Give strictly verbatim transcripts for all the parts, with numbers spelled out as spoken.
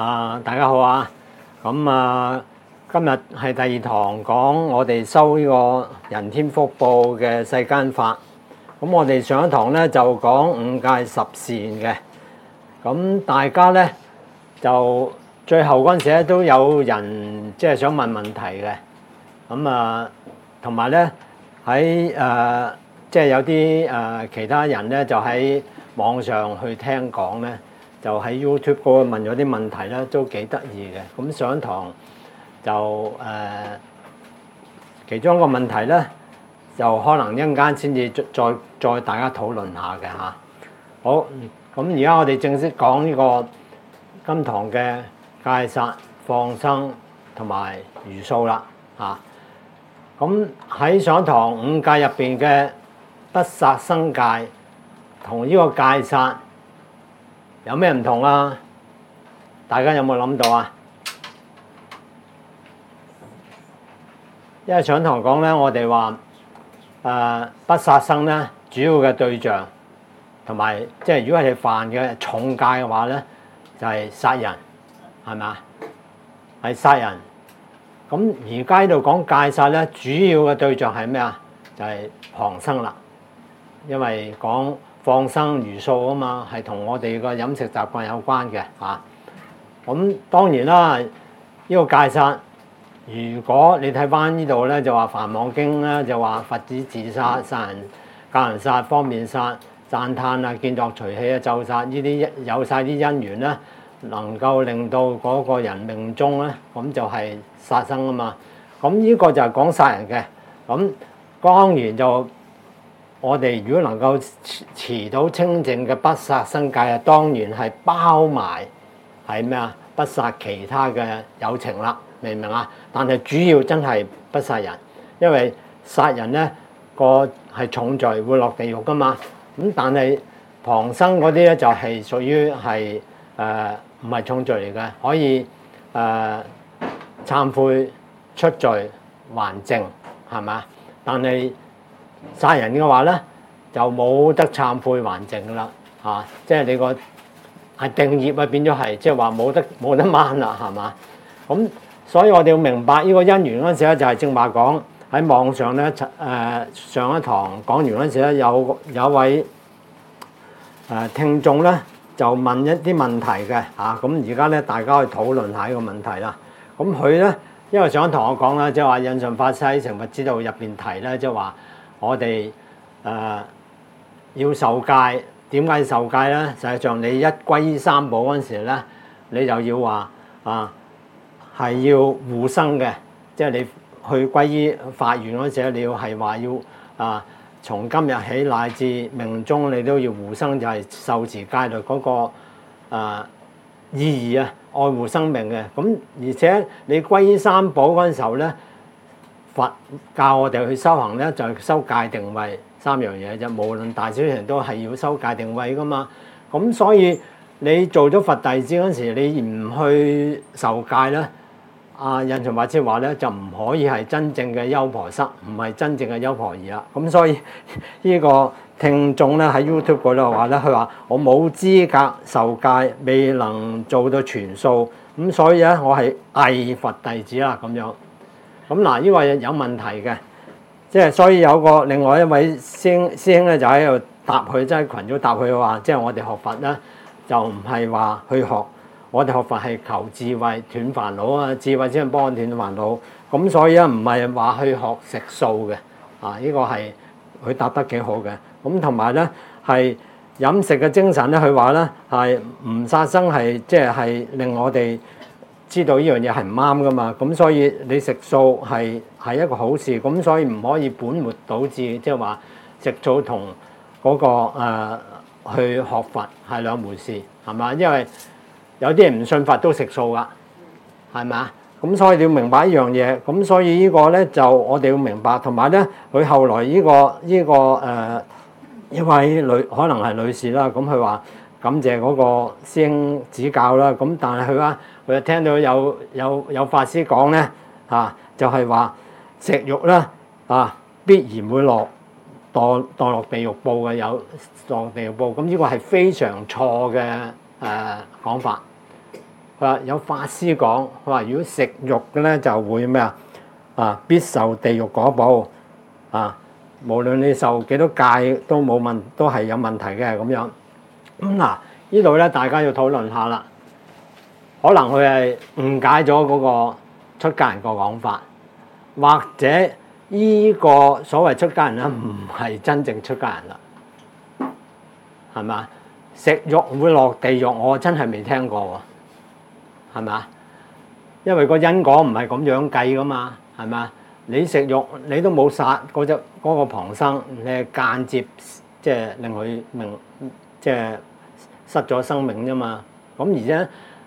啊，大家好啊！咁啊，今日係第二堂講我哋修呢個人天福報嘅世間法。咁我哋上一堂咧就講五戒十善嘅。咁大家咧就最後嗰陣時咧都有人即係想問問題嘅。咁啊，同埋咧喺誒即係有啲誒其他人咧就喺網上去聽講咧。就喺 YouTube 嗰度問咗啲問題咧，都幾得意嘅。咁上堂就誒、呃、其中一個問題咧，就可能一陣間先至再再大家討論下嘅嚇。好，咁而家我哋正式講呢個今堂嘅戒殺、放生同埋茹素啦嚇。咁喺上堂五戒入邊嘅不殺生戒同呢個戒殺有咩唔同啊？大家有冇諗到啊？因為上堂講咧，我哋話誒不殺生咧，主要嘅對象同埋即係如果係犯嘅重戒嘅話咧，就係、是、殺人，係咪啊？係殺人。咁而家喺度講戒殺咧，主要嘅對象係咩啊？就係、是、旁生啦，因為講放生茹素啊嘛，係同我哋個飲食習慣有關嘅嚇。咁、啊、當然啦，呢、這個戒殺，如果你睇翻呢度咧，就話《梵網經》咧，就話佛子自殺、殺人、教人殺、方便殺、讚歎啊、見作隨喜啊、咒殺呢啲有晒啲因緣咧，能夠令到嗰個人命終咧，咁就係殺生啊嘛。咁呢個就係講殺人嘅。咁當然就。我哋如果能夠持到清淨嘅不殺生戒啊，當然係包埋係咩啊？不殺其他嘅有情啦，明唔明啊？但係主要真係不殺人，因為殺人咧個係重罪，會落地獄噶嘛。咁但係旁生嗰啲咧就係屬於係誒唔係重罪嚟嘅，可以誒、呃、懺悔出罪還淨係嘛？但係殺人嘅話咧，就冇得懺悔還淨噶啦，嚇、啊！即係你個係定業啊，變咗係，即係話冇得冇得掹啦，係嘛？咁所以我哋要明白呢個因緣嗰陣時咧，就係正話講喺網上咧，誒、呃、上一堂講完嗰陣時咧，有有位誒、呃、聽眾咧就問一啲問題嘅嚇，咁而家咧大家去討論下呢個問題啦。咁佢咧，因為上一堂我講啦，即係話印順法師成佛之道入邊提咧，即係話。我哋誒、呃、要受戒，點解要受戒咧？實際上你一歸依三寶嗰陣時咧，你就要話啊係要護生嘅，即係你去歸依法緣嗰陣時咧，你要係話要啊從今日起乃至命終，你都要護生，就係受持戒律嗰個、啊、意義啊，愛護生命嘅。咁而且你歸依三寶嗰陣時候咧。佛教我哋去修行咧，就係修戒定慧三樣嘢啫。無論大小人都係要修戒定慧噶嘛。咁所以你做咗佛弟子嗰時，你唔去受戒咧，阿印順法師話咧就唔可以係真正嘅優婆塞，唔係真正嘅優婆夷啦。咁所以呢個聽眾咧喺 YouTube 嗰度話咧，佢話我冇資格受戒，未能做到全素，咁所以咧我係偽佛弟子啦咁樣。咁嗱，呢個有問題嘅，即係所以有個另外一位師兄師兄咧就喺度答佢，即係群組答佢話，即係我哋學佛咧就唔係話去學，我哋學佛係求智慧斷煩惱啊，智慧先幫我斷煩惱。咁所以咧唔係話去學食素嘅，啊呢個係佢答得幾好嘅。咁同埋咧係飲食嘅精神咧，佢話咧係唔殺生係即係係令我哋知道呢樣嘢係唔啱噶嘛，咁所以你食素係係一個好事，咁所以唔可以本末倒置，即係話食素同嗰個、呃、去學佛係兩回事，係嘛？因為有啲人唔信佛都食素噶，係咪啊？咁所以你要明白一樣嘢，咁所以呢個咧就我哋要明白，同埋咧佢後來呢、呢個呢、呢個誒、呃、一位女可能係女士啦，咁佢話感謝嗰個師兄指教啦，咁但係佢話。佢就聽到有有有法師講咧嚇，就係話食肉咧啊，必然會落墮墮落地獄報嘅，有墮地獄報。咁呢個係非常錯嘅誒講法。 佢話有法師講，佢話如果食肉嘅咧就會咩啊？啊，必受地獄果報啊！無論你受幾多戒都冇問，都係有問題嘅咁樣。咁嗱，呢度咧大家要討論下啦。可能佢係誤解咗嗰個出家人個講法，或者呢個所謂出家人咧唔係真正出家人啦，係嘛？食肉會落地獄，我真係未聽過喎，係嘛？因為個因果唔係咁樣計噶嘛，係嘛？你食肉你都冇殺嗰隻嗰個旁生，你係間接即係令佢命即係失咗生命啫嘛。咁而且誒、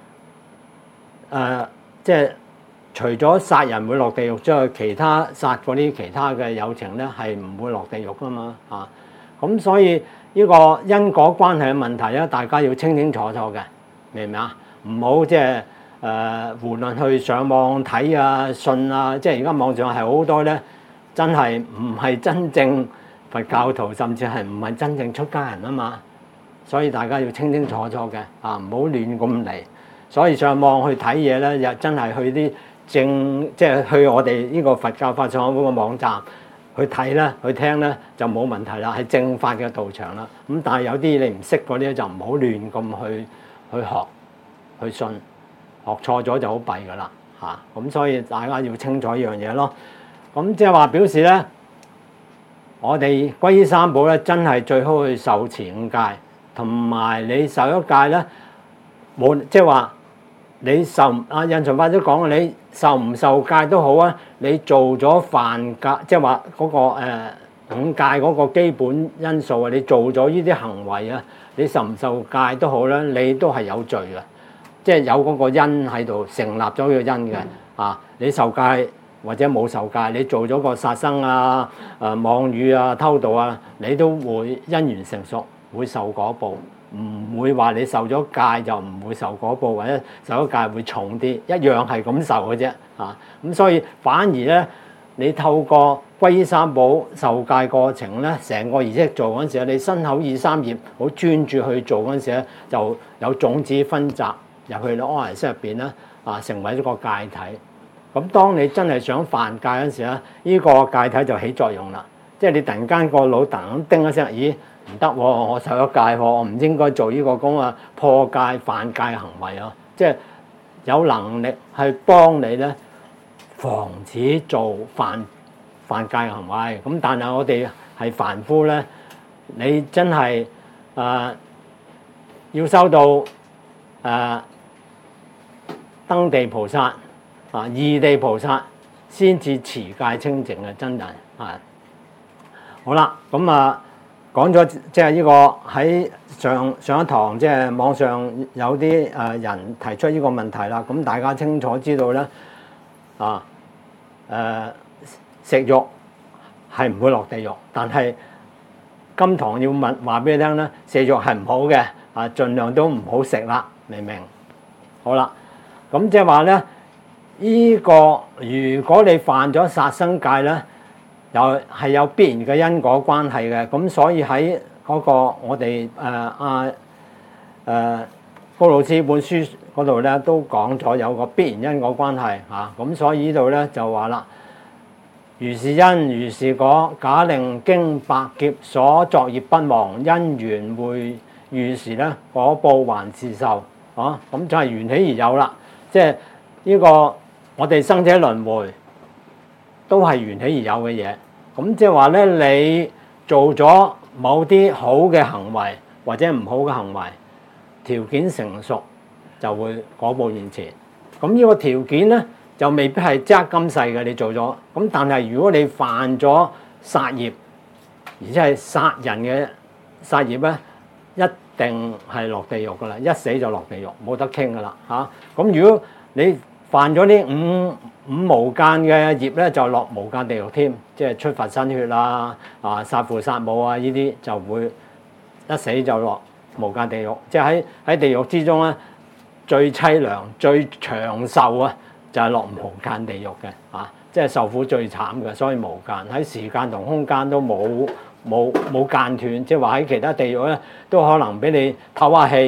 呃、即係除咗殺人會落地獄之外，其他殺嗰啲其他嘅有情咧係唔會落地獄噶嘛啊。咁所以呢個因果關係嘅問題咧，大家要清清楚楚嘅，明唔明啊？唔好即係。誒胡亂去上網睇啊、信啊，即係而家網上係好多咧，真係唔係真正佛教徒，甚至係唔係真正出家人啊嘛，所以大家要清清楚楚嘅啊，唔好亂咁嚟。所以上網去睇嘢咧，又真係去啲正，即係去我哋呢個佛教法相學會個網站去睇咧、去聽咧就冇問題啦，係正法嘅道場啦。咁但係有啲你唔識嗰啲就唔好亂咁去去學去信。學錯咗就好弊噶啦嚇，咁所以大家要清楚一樣嘢咯。咁即係話表示咧，我哋皈依三寶咧，真係最好去受持五戒，同埋你受一戒咧，冇即係話你受啊印順法都講，你受唔受戒都好啊，你做咗犯戒，即係話嗰個誒、呃、五戒嗰個基本因素啊，你做咗呢啲行為啊，你受唔受戒都好啦，你都係有罪嘅。即係有嗰個因喺度成立咗個因嘅啊！你受戒或者冇受戒，你做咗個殺生啊、誒妄語啊、偷盜啊，你都會因緣成熟，會受果報。唔會話你受咗戒就唔會受果報，或者受咗戒會重啲，一樣係咁受嘅啫啊！咁所以反而咧，你透過皈依三寶受戒過程咧，成個儀式做嗰陣時，你身口意三業好專注去做嗰陣時咧，就有種子分集。入去咧安息入邊咧，啊成為一個戒體。咁當你真係想犯戒嗰陣時咧，呢、這個戒體就起作用啦。即係你突然間個腦突然叮一聲，咦唔得喎！我受咗戒喎，我唔應該做呢個咁啊破戒犯戒行為啊！即係有能力去幫你咧防止做犯犯戒行為。咁但係我哋係凡夫咧，你真係誒、呃、要收到誒。呃登地菩薩啊，二地菩薩先至持戒清淨嘅真人啊！好啦，咁啊講咗即係呢個喺上上一堂，即係網上有啲誒人提出呢個問題啦。咁大家清楚知道咧啊誒食肉係唔會落地獄，但係今堂要問話俾你聽咧，食肉係唔好嘅啊，盡量都唔好食啦，明唔明？好啦。咁即係話咧，依、這個如果你犯咗殺生戒咧，又係有必然嘅因果關係嘅。咁所以喺嗰個我哋誒阿誒高老師本書嗰度咧，都講咗有個必然因果關係嚇。咁、啊、所以呢度咧就話啦，如是因如是果，假令經百劫所作業不亡，因緣會遇時咧，果報還是受。啊，咁就係緣起而有啦。即係呢個我哋生者輪迴都係緣起而有嘅嘢，咁即係話咧，你做咗某啲好嘅行為或者唔好嘅行為，條件成熟就會果報現前。咁呢個條件咧就未必係即刻今世嘅你做咗，咁但係如果你犯咗殺業，而且係殺人嘅殺業咧，一定係落地獄噶啦，一死就落地獄，冇得傾噶啦嚇。咁、啊、如果你犯咗啲五五無間嘅業咧，就落無間地獄添，即係出佛身血啦，啊殺父殺母啊，呢啲就會一死就落無間地獄。即係喺喺地獄之中咧，最凄涼、最長壽啊，就係、是、落無間地獄嘅啊，即係受苦最慘嘅，所以無間喺時間同空間都冇。冇冇間斷，即係話喺其他地獄咧，都可能俾你唞下氣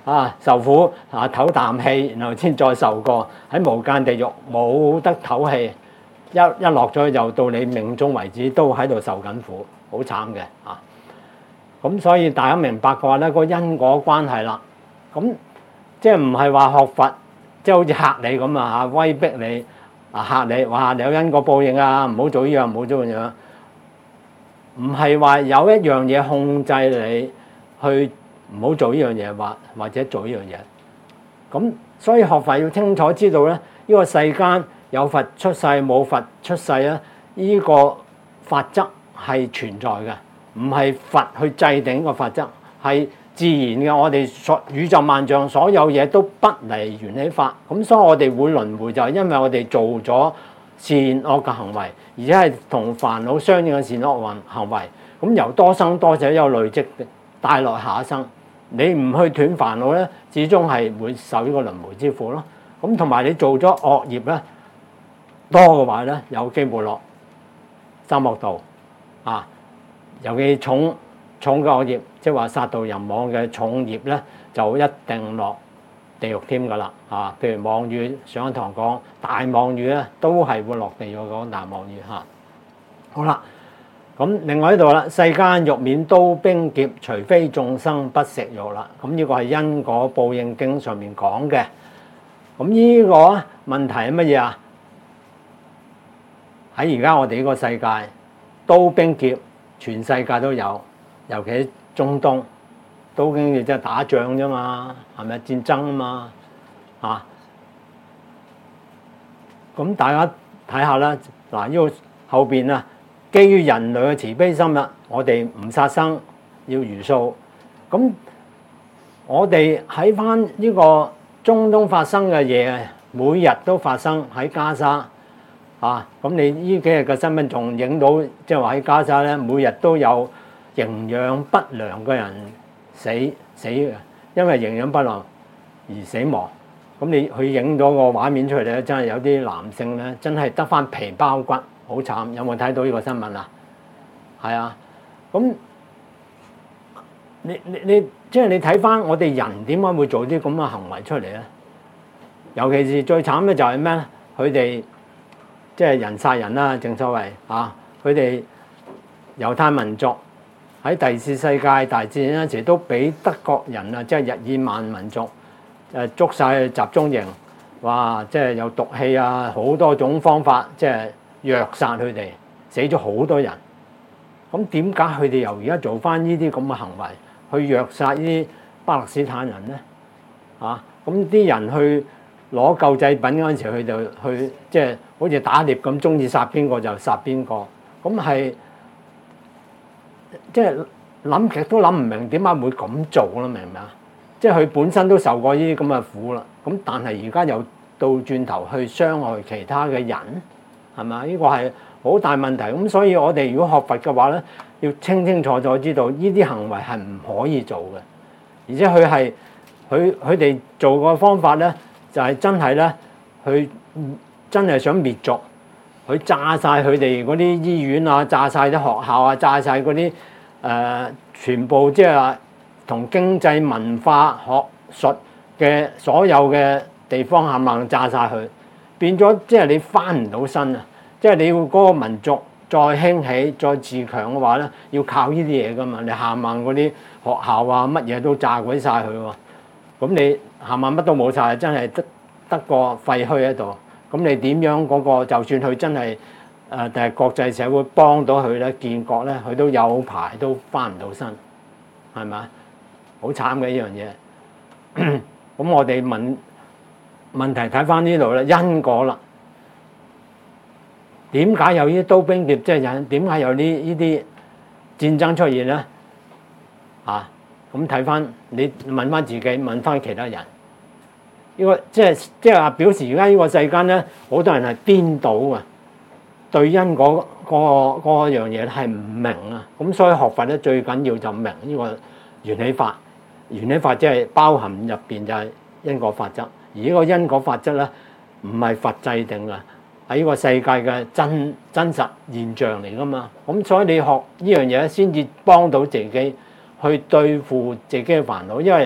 啊受苦啊唞啖氣，然後先再受過喺無間地獄冇得唞氣，一一落咗就到你命終為止都喺度受緊苦，好慘嘅啊！咁所以大家明白嘅話咧，個因果關係啦，咁即係唔係話學佛，即係好似嚇你咁啊嚇，威逼你啊嚇你，話你有因果報應啊，唔好做呢樣，唔好做嗰樣，唔係話有一樣嘢控制你去唔好做呢樣嘢，或或者做呢樣嘢。咁所以學佛要清楚知道咧，呢個世間有佛出世冇佛出世啊，呢個法則係存在嘅。唔係佛去制定個法則，係自然嘅。我哋所宇宙萬象所有嘢都不離緣起法，咁所以我哋會輪迴就係因為我哋做咗善惡嘅行為，而且係同煩惱相應嘅善惡運行為。咁由多生多世有累積帶落下一生，你唔去斷煩惱咧，始終係會受呢個輪迴之苦咯。咁同埋你做咗惡業咧多嘅話咧，有機會落三惡道啊。尤其重重嘅惡業，即係話殺盜淫妄嘅重業咧，就一定落地獄添㗎啦嚇。譬如妄語，上一堂講大妄語咧，都係會落地獄講大妄語嚇。好啦，咁另外呢度啦，世間欲免刀兵劫，除非眾生不食肉啦。咁呢個係因果報應經上面講嘅。咁呢個問題係乜嘢啊？喺而家我哋呢個世界，刀兵劫。全世界都有，尤其喺中東，都經已即係打仗啫嘛，係咪戰爭啊嘛？啊，咁大家睇下啦，嗱，呢個後邊啊，基於人類嘅慈悲心啦，我哋唔殺生，要茹素。咁我哋喺翻呢個中東發生嘅嘢，每日都發生喺加沙。啊！咁你呢幾日嘅新聞仲影到，即係話喺加沙咧，每日都有營養不良嘅人死死嘅，因為營養不良而死亡。咁你去影到個畫面出嚟咧，真係有啲男性咧，真係得翻皮包骨，好慘。有冇睇到呢個新聞啊？係啊，咁你你你即係你睇翻我哋人點解會做啲咁嘅行為出嚟咧？尤其是最慘嘅就係咩咧？佢哋即係人殺人啦，正所謂啊！佢哋猶太民族喺第二次世界大戰嗰陣時都俾德國人啊，即係日耳曼民族誒捉晒去集中營，哇！即係有毒氣啊，好多種方法即係虐殺佢哋，死咗好多人。咁點解佢哋又而家做翻呢啲咁嘅行為，去虐殺呢啲巴勒斯坦人咧？啊！咁啲人去攞救濟品嗰陣時，佢就去即係好似打獵咁，中意殺邊個就殺邊個。咁係即係諗極都諗唔明點解會咁做啦？明唔明啊？即係佢本身都受過呢啲咁嘅苦啦。咁但係而家又倒轉頭去傷害其他嘅人，係咪？呢個係好大問題。咁所以我哋如果學佛嘅話咧，要清清楚楚知道呢啲行為係唔可以做嘅，而且佢係佢佢哋做嘅方法咧。就係真係咧，佢真係想滅族，佢炸晒佢哋嗰啲醫院啊，炸晒啲學校啊，炸晒嗰啲誒全部即係話同經濟文化學術嘅所有嘅地方冚唪唥炸晒佢，變咗即係你翻唔到身啊！即係你要嗰個民族再興起、再自強嘅話咧，要靠呢啲嘢噶嘛。你冚唪嗰啲學校啊，乜嘢都炸鬼晒佢喎。咁你冚唪乜都冇晒，真係得得個廢墟喺度。咁你點樣嗰個？就算佢真係誒，但係國際社會幫到佢咧，建國咧，佢都有排都翻唔到身，係咪？好慘嘅一樣嘢。咁我哋問問題睇翻呢度咧，因果啦。點解有呢啲刀兵劫？即係引點解有呢呢啲戰爭出現咧？啊！咁睇翻，你問翻自己，問翻其他人，呢個即係即係話表示而家呢個世間咧，好多人係顛倒啊，對因果嗰個嗰樣嘢係唔明啊。咁所以學佛咧最緊要就明呢個緣起法，緣起法即係包含入邊就係因果法則，而呢個因果法則咧唔係佛制定嘅，喺呢個世界嘅真真實現象嚟噶嘛。咁所以你學呢樣嘢先至幫到自己。去對付自己嘅煩惱，因為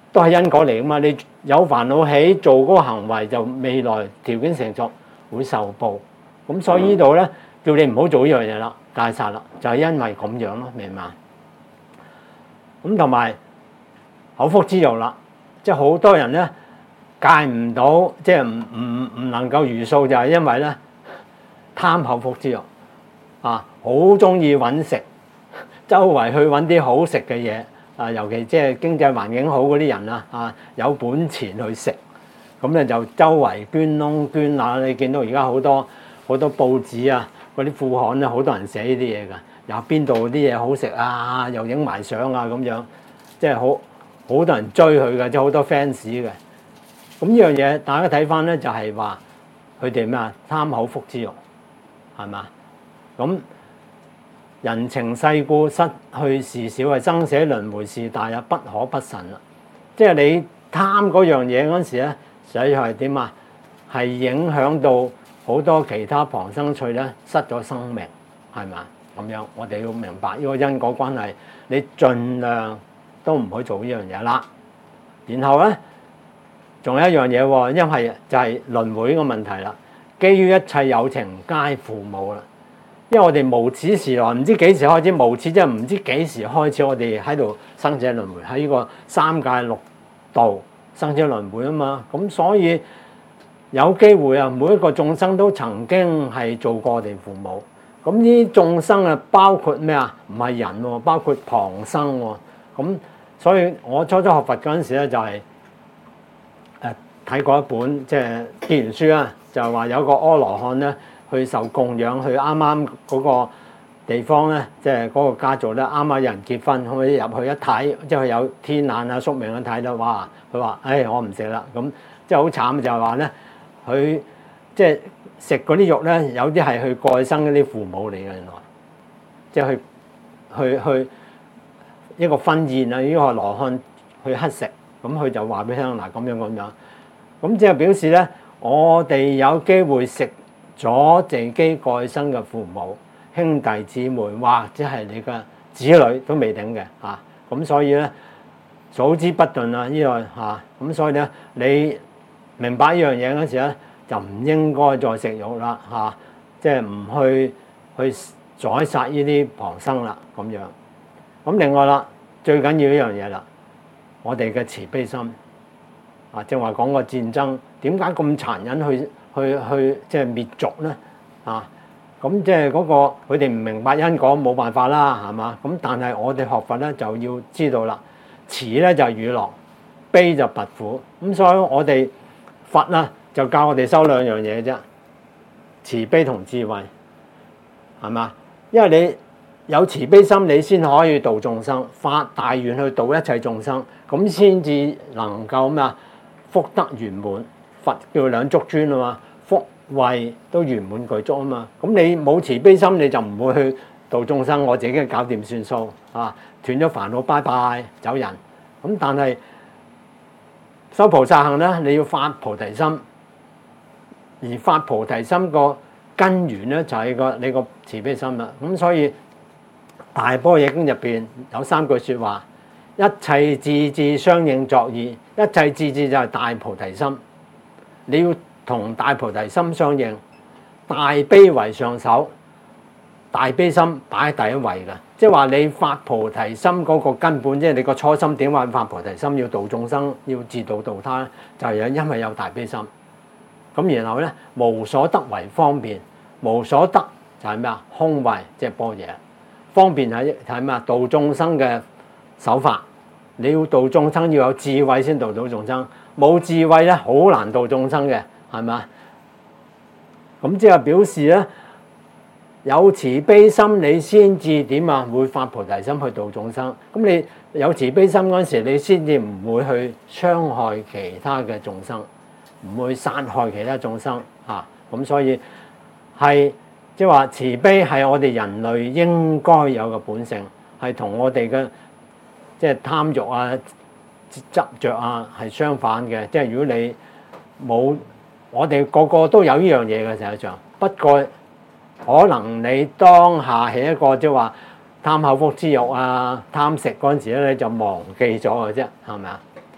都係因果嚟噶嘛。你有煩惱起做嗰個行為，就未來條件成熟會受報。咁所以呢度咧叫你唔好做呢樣嘢啦，戒殺啦，就係因為咁樣咯，明嘛？咁同埋口腹之欲啦，即係好多人咧戒唔到，即係唔唔唔能夠茹素，就係因為咧貪口腹之欲啊，好中意揾食，周圍去揾啲好食嘅嘢啊，尤其即係經濟環境好嗰啲人啊，啊有本錢去食，咁咧就周圍捐窿捐罅。你見到而家好多好多報紙啊，嗰啲副刊咧，好多人寫呢啲嘢㗎，又邊度啲嘢好食啊，又影埋相啊咁樣，即係好好多人追佢嘅，即係好多 fans 嘅。咁呢樣嘢大家睇翻咧，就係話佢哋咩啊？貪口腹之欲係嘛？咁人情世故失去事少，係生死輪迴事大啊，不可不慎啦。即係你貪嗰樣嘢嗰陣時咧，實際係點啊？係影響到好多其他旁生趣咧，失咗生命，係嘛？咁樣我哋要明白呢個因果關係，你盡量都唔好做呢樣嘢啦。然後咧，仲有一樣嘢喎，因為就係輪迴個問題啦。基於一切有情皆父母啦，因為我哋無始時來，唔知幾時開始無始，即係唔知幾時開始，我哋喺度生死輪迴，喺呢個三界六道生死輪迴啊嘛。咁所以有機會啊，每一個眾生都曾經係做過我哋父母。咁呢啲眾生啊，包括咩啊？唔係人喎，包括旁生喎。咁所以我初初學佛嗰陣時咧，就係誒睇過一本即係結緣書啊，就係話有個阿羅漢咧去受供養，去啱啱嗰個地方咧，即係嗰個家族咧，啱啱有人結婚，可以入去一睇，即係有天眼啊、宿命啊睇到，哇！佢話：誒、哎，我唔食啦。咁即係好慘，就係話咧，佢即係食嗰啲肉咧，有啲係去過生嗰啲父母嚟嘅，原來即係去去去一個婚宴啊，呢個羅漢去乞食，咁佢就話俾你聽嗱，咁樣咁樣，咁即係表示咧，我哋有機會食咗自己過生嘅父母、兄弟姊妹，或者係你嘅子女都未定嘅嚇，咁所以咧，早知不頓啊呢個嚇，咁所以咧，你明白呢樣嘢嗰時咧，就唔應該再食肉啦嚇，即係唔去去宰殺呢啲旁生啦咁樣。咁另外啦，最緊要一樣嘢啦，我哋嘅慈悲心啊，正話講個戰爭點解咁殘忍去去去即係滅族咧啊？咁即係嗰個佢哋唔明白因果，冇辦法啦，係嘛？咁但係我哋學佛咧就要知道啦，慈咧就係與樂，悲就拔苦。咁所以我哋佛啊就教我哋修兩樣嘢啫，慈悲同智慧，係嘛？因為你有慈悲心，你先可以度眾生，發大願去度一切眾生，咁先至能夠咩啊？福德圓滿，佛叫兩足尊啊嘛，福慧都圓滿具足啊嘛。咁你冇慈悲心，你就唔會去度眾生，我自己搞掂算數啊，斷咗煩惱，拜拜走人。咁但係修菩薩行咧，你要發菩提心，而發菩提心個根源咧就係個你個慈悲心啦。咁所以大般若經入邊有三句説話：一切智智相應作意。一切智智就係大菩提心，你要同大菩提心相應，大悲為上首，大悲心擺喺第一位嘅。即係話你發菩提心嗰個根本，即係你個初心點解發菩提心？要度眾生，要自度度他，就係因為有大悲心。咁然後咧，無所得為方便，無所得就係咩啊？空慧即係般若。方便係係咩啊？度眾生嘅手法，你要度眾生要有智慧先度到眾生，冇智慧咧好難度眾生嘅，係咪？咁即係表示咧，有慈悲心你先至點啊？會發菩提心去度眾生。咁你有慈悲心嗰陣時，你先至唔會去傷害其他嘅眾生，唔會殺害其他眾生嚇。咁所以係。即係話慈悲係我哋人類應該有嘅本性，係同我哋嘅即係貪欲啊、執着啊係相反嘅。即係如果你冇，我哋個個都有呢樣嘢嘅實際上，不過可能你當下係一個即係話貪口腹之欲啊、貪食嗰陣時咧，你就忘記咗嘅啫，係咪啊？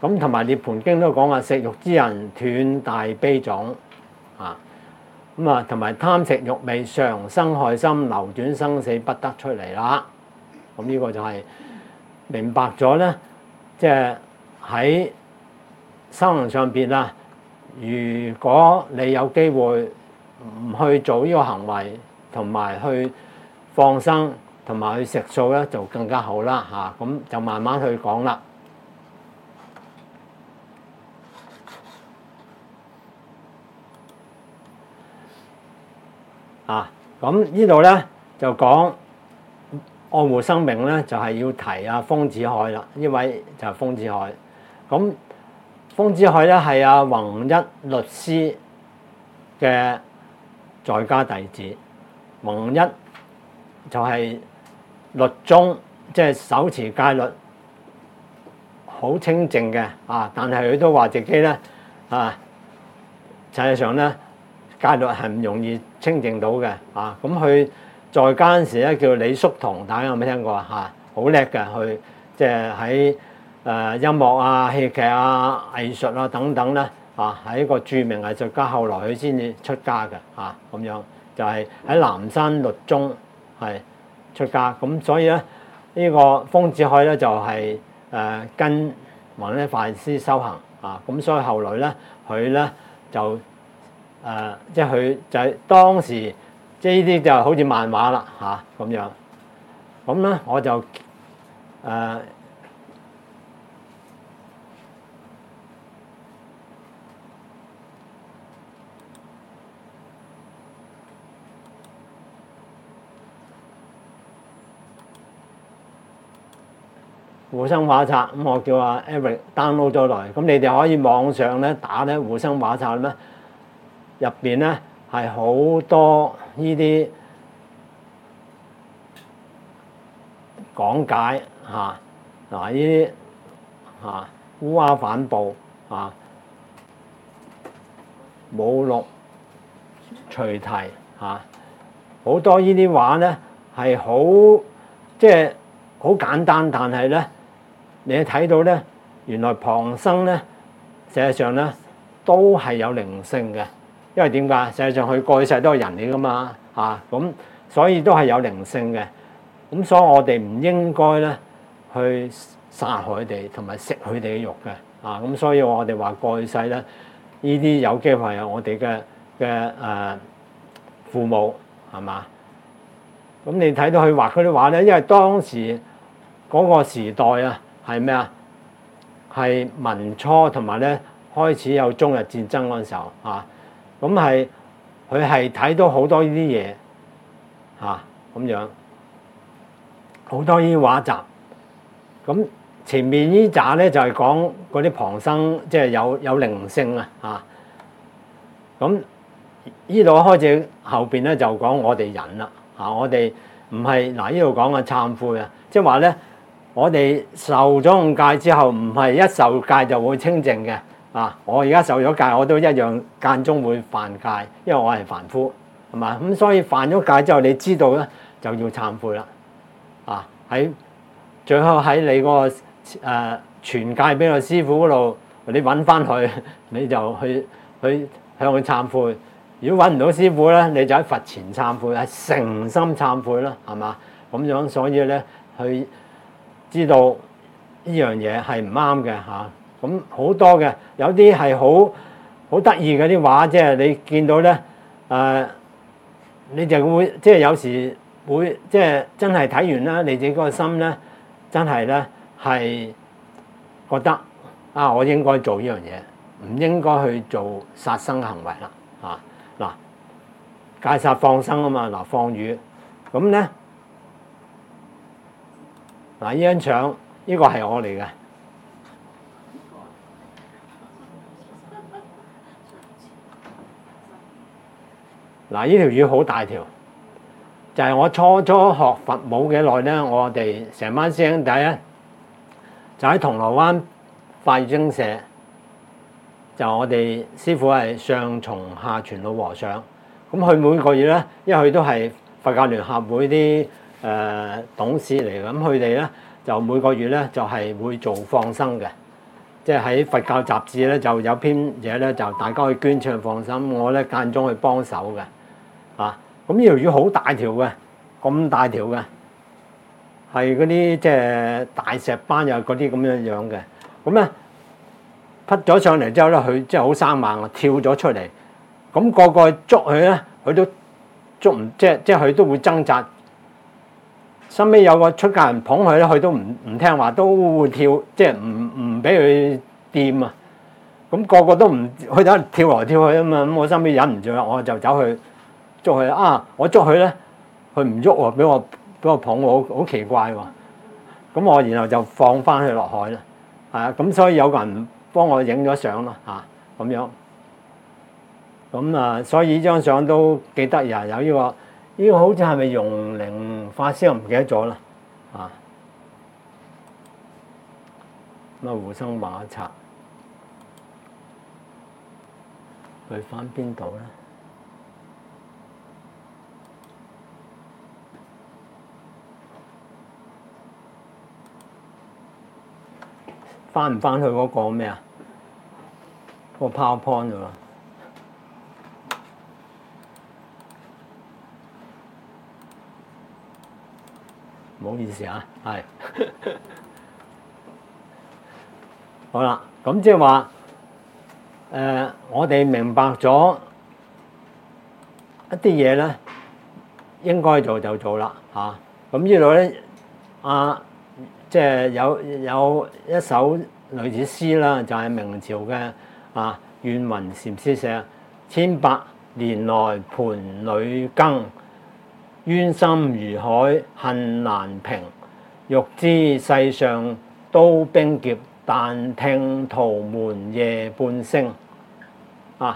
咁同埋《涅槃經》都講話食肉之人斷大悲種啊，咁啊同埋貪食肉味常生害心，流轉生死不得出嚟啦。咁呢個就係明白咗咧，即係喺修行上邊啊，如果你有機會唔去做呢個行為，同埋去放生，同埋去食素咧，就更加好啦嚇。咁就慢慢去講啦。啊，咁呢度咧就講愛護生命咧，就係要提啊豐子愷啦。呢位就係豐子愷。咁豐子愷咧係阿弘一律師嘅在家弟子。弘一就係律宗，即係手持戒律好清淨嘅啊，但係佢都話自己咧啊，實際上咧戒律係唔容易清淨到嘅啊。咁佢在家嗰時咧叫李叔同，大家有冇聽過啊？嚇，好叻嘅，佢即係喺誒音樂啊、戲劇啊、藝術啊等等咧啊，係一個著名藝術家。後來佢先至出家嘅啊，咁樣就係喺南山律宗係出家。咁所以咧呢個豐子愷咧就係誒跟弘一法師修行啊。咁所以後來咧佢咧就誒即係佢就係當時即係呢啲就好似漫畫啦嚇咁樣。咁咧我就誒護生畫冊，咁我叫阿 Eric download 咗來，咁你哋可以網上咧打咧護生畫冊咧，入邊咧係好多呢啲講解嚇，嗱呢啲嚇烏鴉反哺嚇，母鹿隨啼嚇，好多呢啲畫咧係好即係好簡單，但係咧。你睇到咧，原來旁生咧，實際上咧都係有靈性嘅，因為點解？實際上佢過去世都係人嚟噶嘛，嚇咁，所以都係有靈性嘅。咁所以我哋唔應該咧去殺害佢哋，同埋食佢哋嘅肉嘅，啊咁，所以我哋話過去世咧，呢啲有機會係我哋嘅嘅誒父母係嘛？咁你睇到佢畫嗰啲畫咧，因為當時嗰個時代啊。係咩啊？係民初同埋咧開始有中日戰爭嗰陣時候啊，咁係佢係睇到好多呢啲嘢嚇咁樣，好多呢啲畫集。咁前面呢紮咧就係講嗰啲旁生，即係有有靈性啊嚇。咁呢度開始後邊咧就講我哋人啦嚇，我哋唔係嗱呢度講嘅懺悔啊，即係話咧。我哋受咗五戒之後，唔係一受戒就會清淨嘅啊！我而家受咗戒，我都一樣間中會犯戒，因為我係凡夫，係嘛？咁所以犯咗戒之後，你知道咧就要懺悔啦啊！喺最後喺你個誒傳戒俾個師傅嗰度，你揾翻佢，你就去去向佢懺悔。如果揾唔到師傅咧，你就喺佛前懺悔，係誠心懺悔啦，係嘛？咁樣所以咧去。知道呢樣嘢係唔啱嘅嚇，咁好多嘅，有啲係好好得意嘅啲畫，即係你見到咧，誒，你就會即係有時會即係真係睇完啦，你自己個心咧真係咧係覺得啊，我應該做呢樣嘢，唔應該去做殺生行為啦嚇。嗱，戒殺放生啊嘛，嗱放魚，咁咧。嗱，呢張相呢個係我嚟嘅。嗱，呢條魚好大條，就係、是、我初初學佛冇幾耐咧，我哋成班師兄弟咧就喺銅鑼灣法語精舍，就我哋師傅係上松下傳老和尚，咁佢每個月咧，因為佢都係佛教聯合會啲。誒、呃、董事嚟嘅，咁佢哋咧就每個月咧就係、是、會做放生嘅， 即係喺佛教雜誌咧就有篇嘢咧，就大家可以捐出去放心，我咧間中去幫手嘅，啊，咁呢條魚好大條嘅，咁大條嘅，係嗰啲即係大石斑又嗰啲咁樣樣嘅，咁咧匹咗上嚟之後咧，佢即係好生猛啊，跳咗出嚟，咁個個捉佢咧，佢都捉唔即係即係佢都會掙扎。收尾有個出家人捧佢咧，佢都唔唔聽話，都會跳，即係唔唔俾佢掂啊！咁個個都唔，佢就跳來跳去啊嘛！咁我收尾忍唔住啦，我就走去捉佢啊！我捉佢咧，佢唔喐喎，俾我俾我捧我，好好奇怪喎！咁我然後就放翻佢落海啦，係啊！咁所以有個人幫我影咗相咯嚇，咁樣。咁啊，所以呢張相都幾得意啊！有呢個。呢個好似係咪容靈法師？我唔記得咗啦，啊，咁啊護生畫冊去翻邊度咧？翻唔翻去嗰個咩啊？嗰個 PowerPoint 㗎喎。唔好意思啊，係好啦，咁即係話誒，我哋明白咗一啲嘢咧，應該做就做啦嚇。咁呢度咧，啊，即係有有一首類似詩啦，就係明朝嘅啊，願雲禪師寫，千百年來盤裏庚。冤心如海恨難平，欲知世上刀兵劫，但聽屠門夜半聲。啊，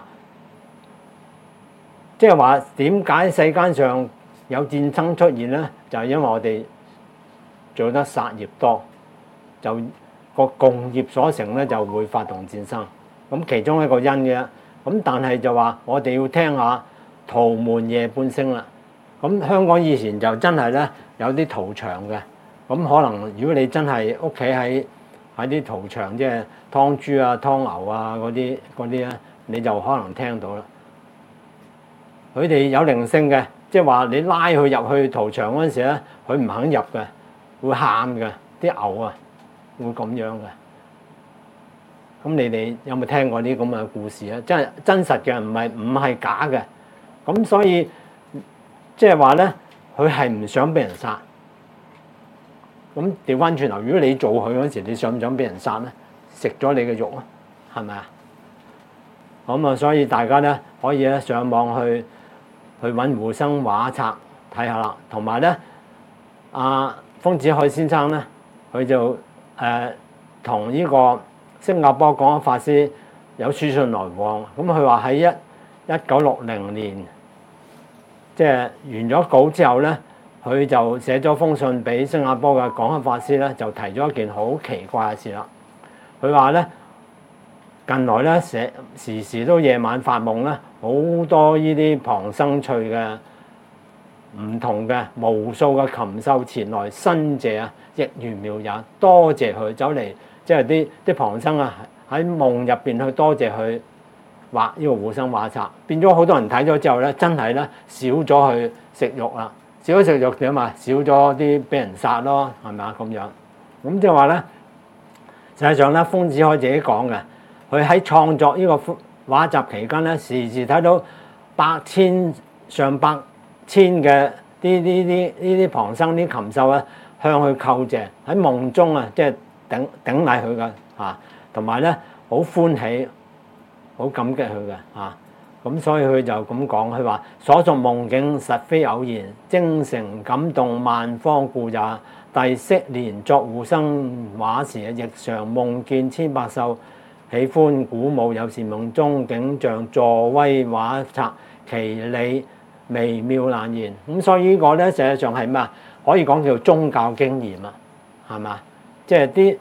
即係話點解世間上有戰爭出現咧？就係因為我哋做得殺業多，就個共業所成咧，就會發動戰爭。咁其中一個因嘅，咁但係就話我哋要聽下屠門夜半聲啦。咁香港以前就真係咧有啲屠場嘅，咁可能如果你真係屋企喺喺啲屠場，即係劏豬啊、劏牛啊嗰啲嗰啲咧，你就可能聽到啦。佢哋有靈性嘅，即係話你拉佢入去屠場嗰陣時咧，佢唔肯入嘅，會喊嘅，啲牛啊會咁樣嘅。咁你哋有冇聽過啲咁嘅故事啊？真係真實嘅，唔係唔係假嘅。咁所以即係話咧，佢係唔想俾人殺。咁調翻轉頭，如果你做佢嗰時，你想唔想俾人殺咧？食咗你嘅肉啊，係咪啊？咁啊，所以大家咧可以咧上網去去揾護生畫冊睇下啦。同埋咧，阿豐子愷先生咧，佢就誒同呢個新加坡廣一法師有書信來往。咁佢話喺一一九六零年，即係完咗稿之後咧，佢就寫咗封信俾新加坡嘅廣一法師咧，就提咗一件好奇怪嘅事啦。佢話咧，近來咧時時時都夜晚發夢咧，好多呢啲旁生趣嘅唔同嘅無數嘅禽獸前來申謝啊，亦如妙也，多謝佢走嚟，即係啲啲旁生啊喺夢入邊去多謝佢畫呢個護生畫冊，變咗好多人睇咗之後咧，真係咧少咗去食肉啦，少咗食肉點嘛，少咗啲俾人殺咯，係咪啊咁樣？咁即係話咧，實際上咧，豐子愷自己講嘅，佢喺創作呢個畫集期間咧，時時睇到百千上百千嘅啲啲啲呢啲旁生啲禽獸啊，向佢叩謝喺夢中啊，即係頂頂禮佢嘅嚇，同埋咧好歡喜。好感激佢嘅嚇，咁所以佢就咁講，佢話所作夢境實非偶然，精誠感動萬方故也。第昔年作護生畫時，亦常夢見千百獸，喜歡鼓舞，有時夢中景象助威畫冊，其理微妙難言。咁所以呢個咧，實際上係咩啊？可以講叫宗教經驗啊，係嘛？即係啲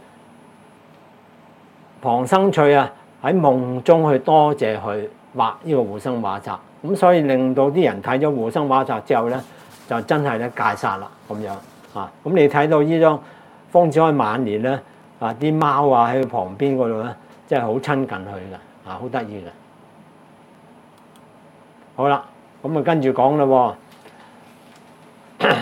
旁生趣啊！喺夢中去多謝佢畫呢個護生畫冊，咁所以令到啲人睇咗護生畫冊之後咧，就真係咧戒殺啦咁樣啊！咁你睇到呢張豐子愷晚年咧， 啊啲貓啊喺佢旁邊嗰度咧，即係好親近佢嘅，啊好得意嘅。好啦，咁啊跟住講啦喎，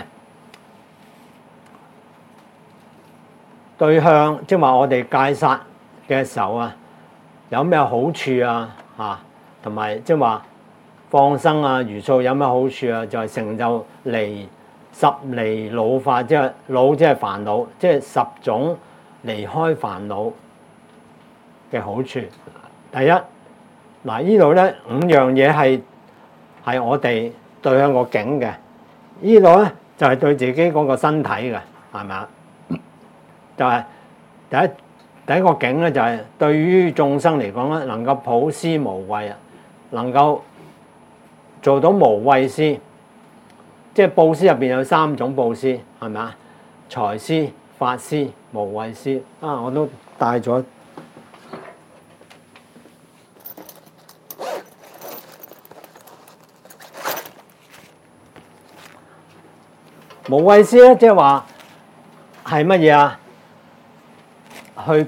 對向即係話我哋戒殺嘅時候啊，有咩好處啊？嚇，同埋即係話放生啊、茹素有咩好處啊？就係、是、成就離十離惱化，即係惱即係煩惱，即係十種離開煩惱嘅好處。第一，嗱呢度咧五樣嘢係係我哋對向個境嘅，呢度咧就係、是、對自己嗰個身體嘅，係咪啊？就係、是、第一第一個境咧，就係對於眾生嚟講咧，能夠普施無畏啊，能夠做到無畏施。即係布施入邊有三種布施，係咪啊？財施、法施、無畏施。啊，我都帶咗無畏施咧，即係話係乜嘢啊？去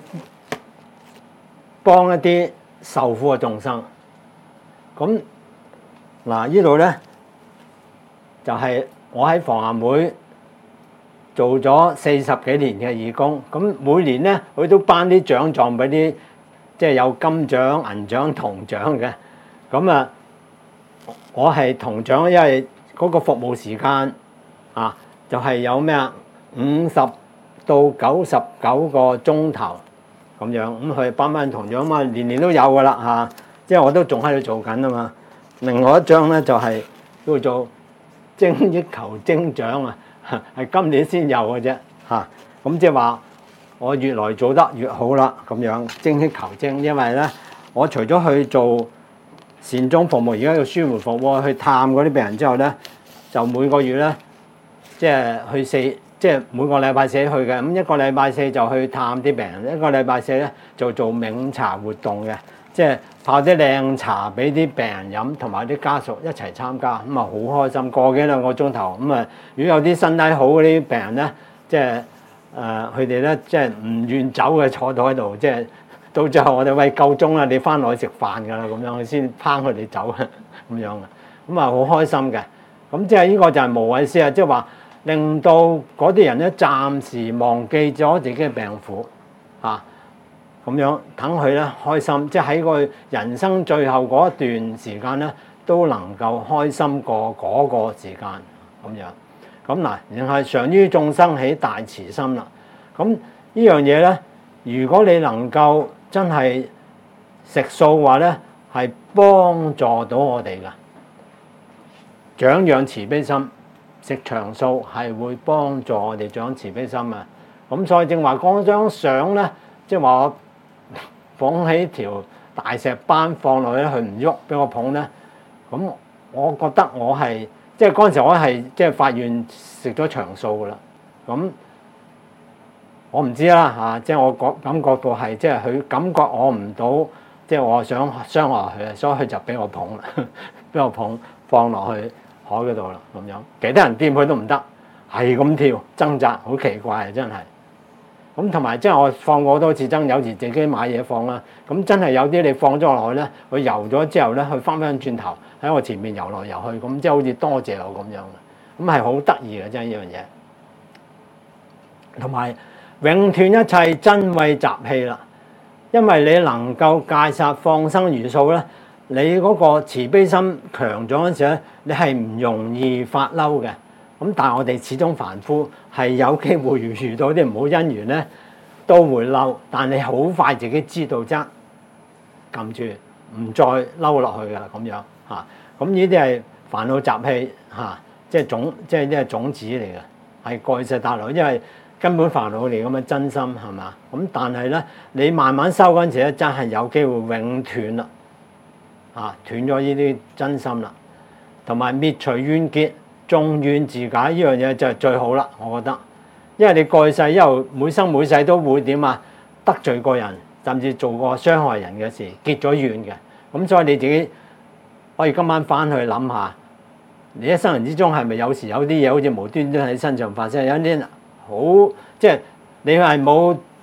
幫一啲受苦嘅眾生。咁嗱，呢度咧就係我喺防癌會做咗四十幾年嘅義工。咁每年咧，佢都頒啲獎狀俾啲即係有金獎、銀獎、銅獎嘅。咁啊，我係銅獎，因為嗰個服務時間啊，就係有咩啊，五十到九十九個鐘頭咁樣，咁佢頒翻銅獎嘛，年年都有噶啦嚇，即係我都仲喺度做緊啊嘛。另外一張咧就係叫做精益求精獎啊，係今年先有嘅啫嚇。咁即係話我越來做得越好啦，咁樣精益求精。因為咧，我除咗去做善終服務，而家要舒緩服務，去探嗰啲病人之後咧，就每個月咧即係去四。即係每個禮拜四去嘅，咁一個禮拜四就去探啲病人，一個禮拜四咧就做茗茶活動嘅，即係泡啲靚茶俾啲病人飲，同埋啲家屬一齊參加，咁啊好開心，個幾兩個鐘頭，咁啊如果有啲身體好嗰啲病人咧，即係誒佢哋咧即係唔願走嘅，坐到喺度，即係到最後我哋喂夠鐘啦，你翻落去食飯㗎啦，咁樣先拚佢哋走咁樣嘅，咁啊好開心嘅，咁即係呢個就係無畏施啊，即係話。令到嗰啲人咧暫時忘記咗自己嘅病苦，嚇咁樣等佢咧開心，即係喺個人生最後嗰一段時間咧，都能夠開心過嗰個時間咁樣。咁嗱，然後常於眾生起大慈心啦。咁呢樣嘢咧，如果你能夠真係食素嘅話咧，係幫助到我哋㗎，長養慈悲心。食長素係會幫助我哋長慈悲心啊！咁所以正話嗰張相咧，即係話我捧起條大石斑放落去佢唔喐，俾我捧咧。咁我覺得我係即係嗰陣時我係即係發願食咗長素噶啦。咁我唔知啦嚇，即係我覺感覺到係即係佢感覺我唔到，即係我想傷害佢，所以佢就俾我捧啦，俾我捧放落去海嗰度啦，咁樣其他人掂佢都唔得，係咁跳掙扎，好奇怪啊！真係咁，同埋即係我放過好多次僧，有時自己買嘢放啦，咁真係有啲你放咗落去咧，佢游咗之後咧，佢翻返轉頭喺我前面游來游去，咁即係好似多謝我咁樣嘅，咁係好得意嘅真係呢樣嘢。同埋永斷一切瞋恚習氣啦，因為你能夠戒殺放生茹素咧。你嗰個慈悲心強咗嗰陣時咧，你係唔容易發嬲嘅。咁但係我哋始終凡夫係有機會遇遇到啲唔好因緣咧，都會嬲。但你好快自己知道啫，撳住唔再嬲落去㗎啦，咁樣嚇。咁呢啲係煩惱習氣嚇，即係種即係啲係種子嚟嘅，係過去世帶來，因為根本煩惱嚟咁嘅真心係嘛。咁但係咧，你慢慢收嗰陣時咧，真係有機會永斷啦。啊，斷咗呢啲真心啦，同埋滅除怨結，眾怨自解，呢樣嘢就係最好啦，我覺得。因為你過世之後，每生每世都會點啊？得罪過人，甚至做過傷害人嘅事，結咗怨嘅。咁所以你自己可以今晚翻去諗下，你一生人之中係咪有時有啲嘢好似無端端喺身上發生？有啲好即係你係冇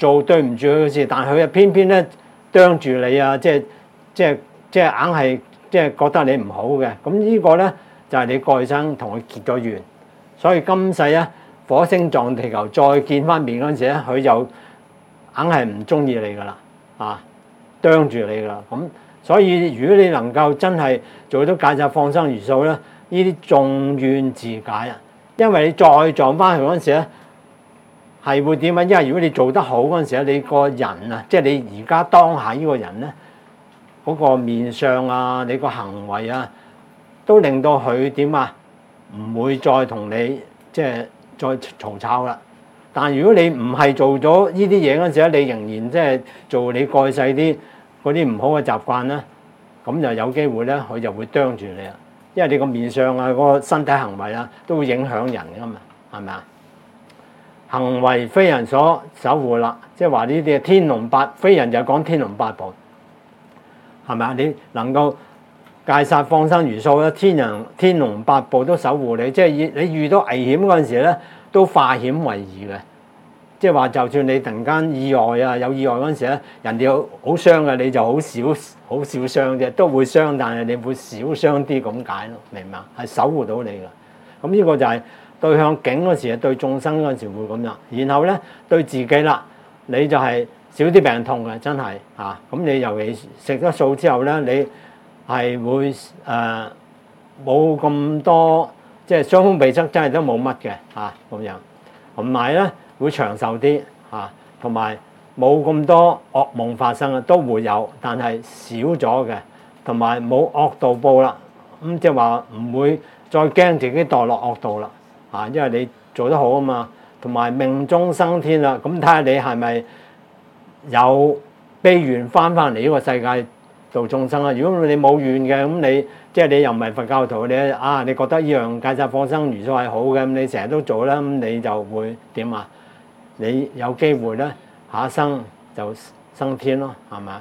做對唔住佢嘅事，但係佢又偏偏咧啄住你啊，即係即係即係硬係即係覺得你唔好嘅。咁呢個咧就係你過去生同佢結咗緣，所以今世咧火星撞地球再見翻面嗰陣時咧，佢就硬係唔中意你噶啦，啊啄住你噶啦。咁所以如果你能夠真係做到解集放生如數咧，呢啲眾怨自解啊！因為你再撞翻去嗰陣時咧，係會點啊？因為如果你做得好嗰陣時咧，你個人啊，即係你而家當下呢個人咧，嗰個面相啊，你個行為啊，都令到佢點啊？唔會再同你即係再嘈吵啦。但如果你唔係做咗呢啲嘢嗰陣時咧，你仍然即係做你過世啲嗰啲唔好嘅習慣咧，咁就有機會咧，佢就會啄住你啊。因為你個面相啊，嗰個身體行為啊，都會影響人噶嘛，係咪啊？行為非人所守護啦，即係話呢啲天龍八非人就講天龍八部，係咪啊？你能夠戒殺放生如數咧，天人天龍八部都守護你，即係你遇到危險嗰陣時咧，都化險為夷嘅。即係話，就算你突然間意外啊，有意外嗰陣時咧，人哋好傷嘅，你就好少好少傷啫，都會傷，但係你會少傷啲咁解咯，明唔明啊？係守護到你㗎。咁呢個就係對向境嗰時，對眾生嗰陣時會咁樣。然後咧對自己啦，你就係少啲病痛嘅，真係啊。咁你尤其食咗素之後咧，你係會誒冇咁多，即係傷風鼻塞真係都冇乜嘅啊咁樣，同埋咧。會長壽啲嚇，同埋冇咁多惡夢發生啊，都會有，但係少咗嘅，同埋冇惡道報啦。咁即係話唔會再驚自己墮落惡道啦嚇，因為你做得好啊嘛。同埋命中生天啦，咁睇下你係咪有悲願翻翻嚟呢個世界度眾生啊？如果你冇願嘅，咁你即係你又唔係佛教徒，你啊你覺得呢樣戒殺放生如數係好嘅，咁你成日都做啦，咁你就會點啊？你有機會咧，下一生就升天咯，係咪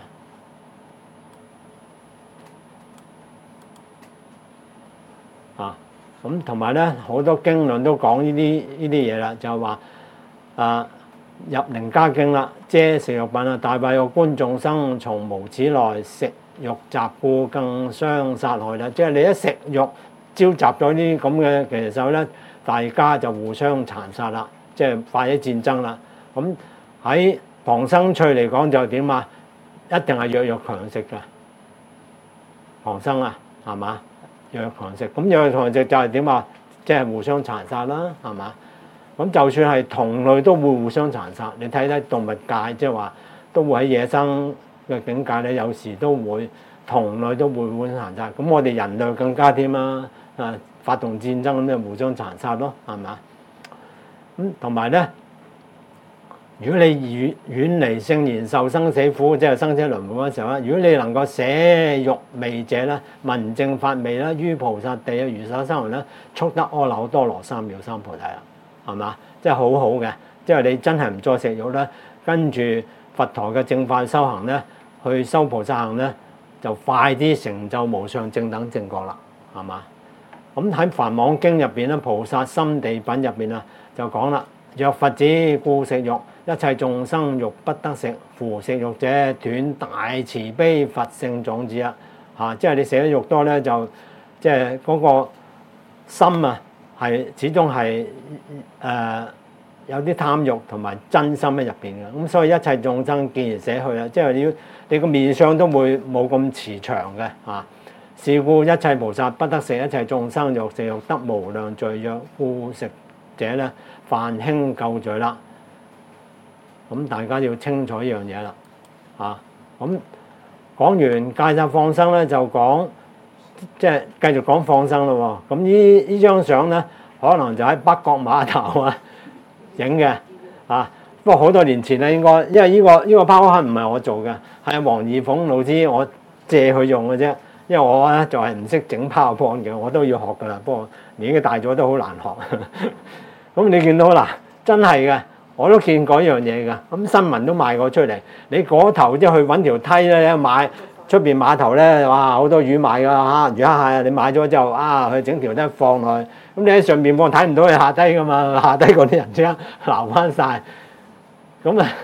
啊？咁同埋咧，好多經論都講呢啲呢啲嘢啦，就係話啊入靈家經啦，遮食肉品啊，大衛個觀眾生從無始來食肉習故，更相殺害啦。即係你一食肉，召集咗呢啲咁嘅其實就咧，大家就互相殘殺啦。即係發起戰爭啦，咁喺旁生趣嚟講就點啊？一定係弱肉強食嘅旁生啊，係嘛？弱肉強食，咁弱肉強食就係點啊？即係互相殘殺啦，係嘛？咁就算係同類都會互相殘殺。你睇睇動物界，即係話都會喺野生嘅境界咧，有時都會同類都會互相殘殺。咁我哋人類更加添啦，啊發動戰爭咁就互相殘殺咯，係嘛？咁同埋咧，如果你遠遠離聖賢受生死苦，即係生死輪迴嗰時候咧，如果你能夠捨肉味者咧，聞正法味啦，於菩薩地啊，如手生雲咧，速得阿耨多羅三藐三菩提啦，係嘛？即係好好嘅，即係你真係唔再食肉咧，跟住佛陀嘅正法修行咧，去修菩薩行咧，就快啲成就無上正等正覺啦，係嘛？咁喺《梵網經》入邊咧，《菩薩心地品》入邊啊，就講啦：若佛子故食肉，一切眾生肉不得食。夫食肉者，斷大慈悲佛性種子啊！嚇，即係你食得肉多咧，就即係嗰個心啊，係始終係誒、呃、有啲貪欲同埋真心喺入邊嘅。咁所以一切眾生見而捨去啦，即係你要你個面相都會冇咁慈祥嘅嚇。是故一切菩薩不得食，一切眾生肉，食肉得無量罪殃，故食者咧犯輕垢罪啦。咁大家要清楚一樣嘢啦，啊，咁講完戒殺放生咧，就講即係繼續講放生咯喎。咁呢呢張相咧，可能就喺北角碼頭啊影嘅，啊，不過好多年前咧應該，因為呢個呢個拋刻唔係我做嘅，係黃義鳳老師我借佢用嘅啫。因為我咧就係唔識整 PowerPoint 嘅，我都要學噶啦。不過年紀大咗都好難學。咁你見到啦，真係嘅，我都見過一樣嘢㗎。咁新聞都賣過出嚟。你嗰頭即係去揾條梯咧買，出邊碼頭咧，哇好多魚賣㗎嚇，魚蝦蟹。你買咗之後啊，去整條梯放落去。咁你喺上邊放睇唔到你下低㗎嘛，下低嗰啲人即刻撈翻晒。咁啊，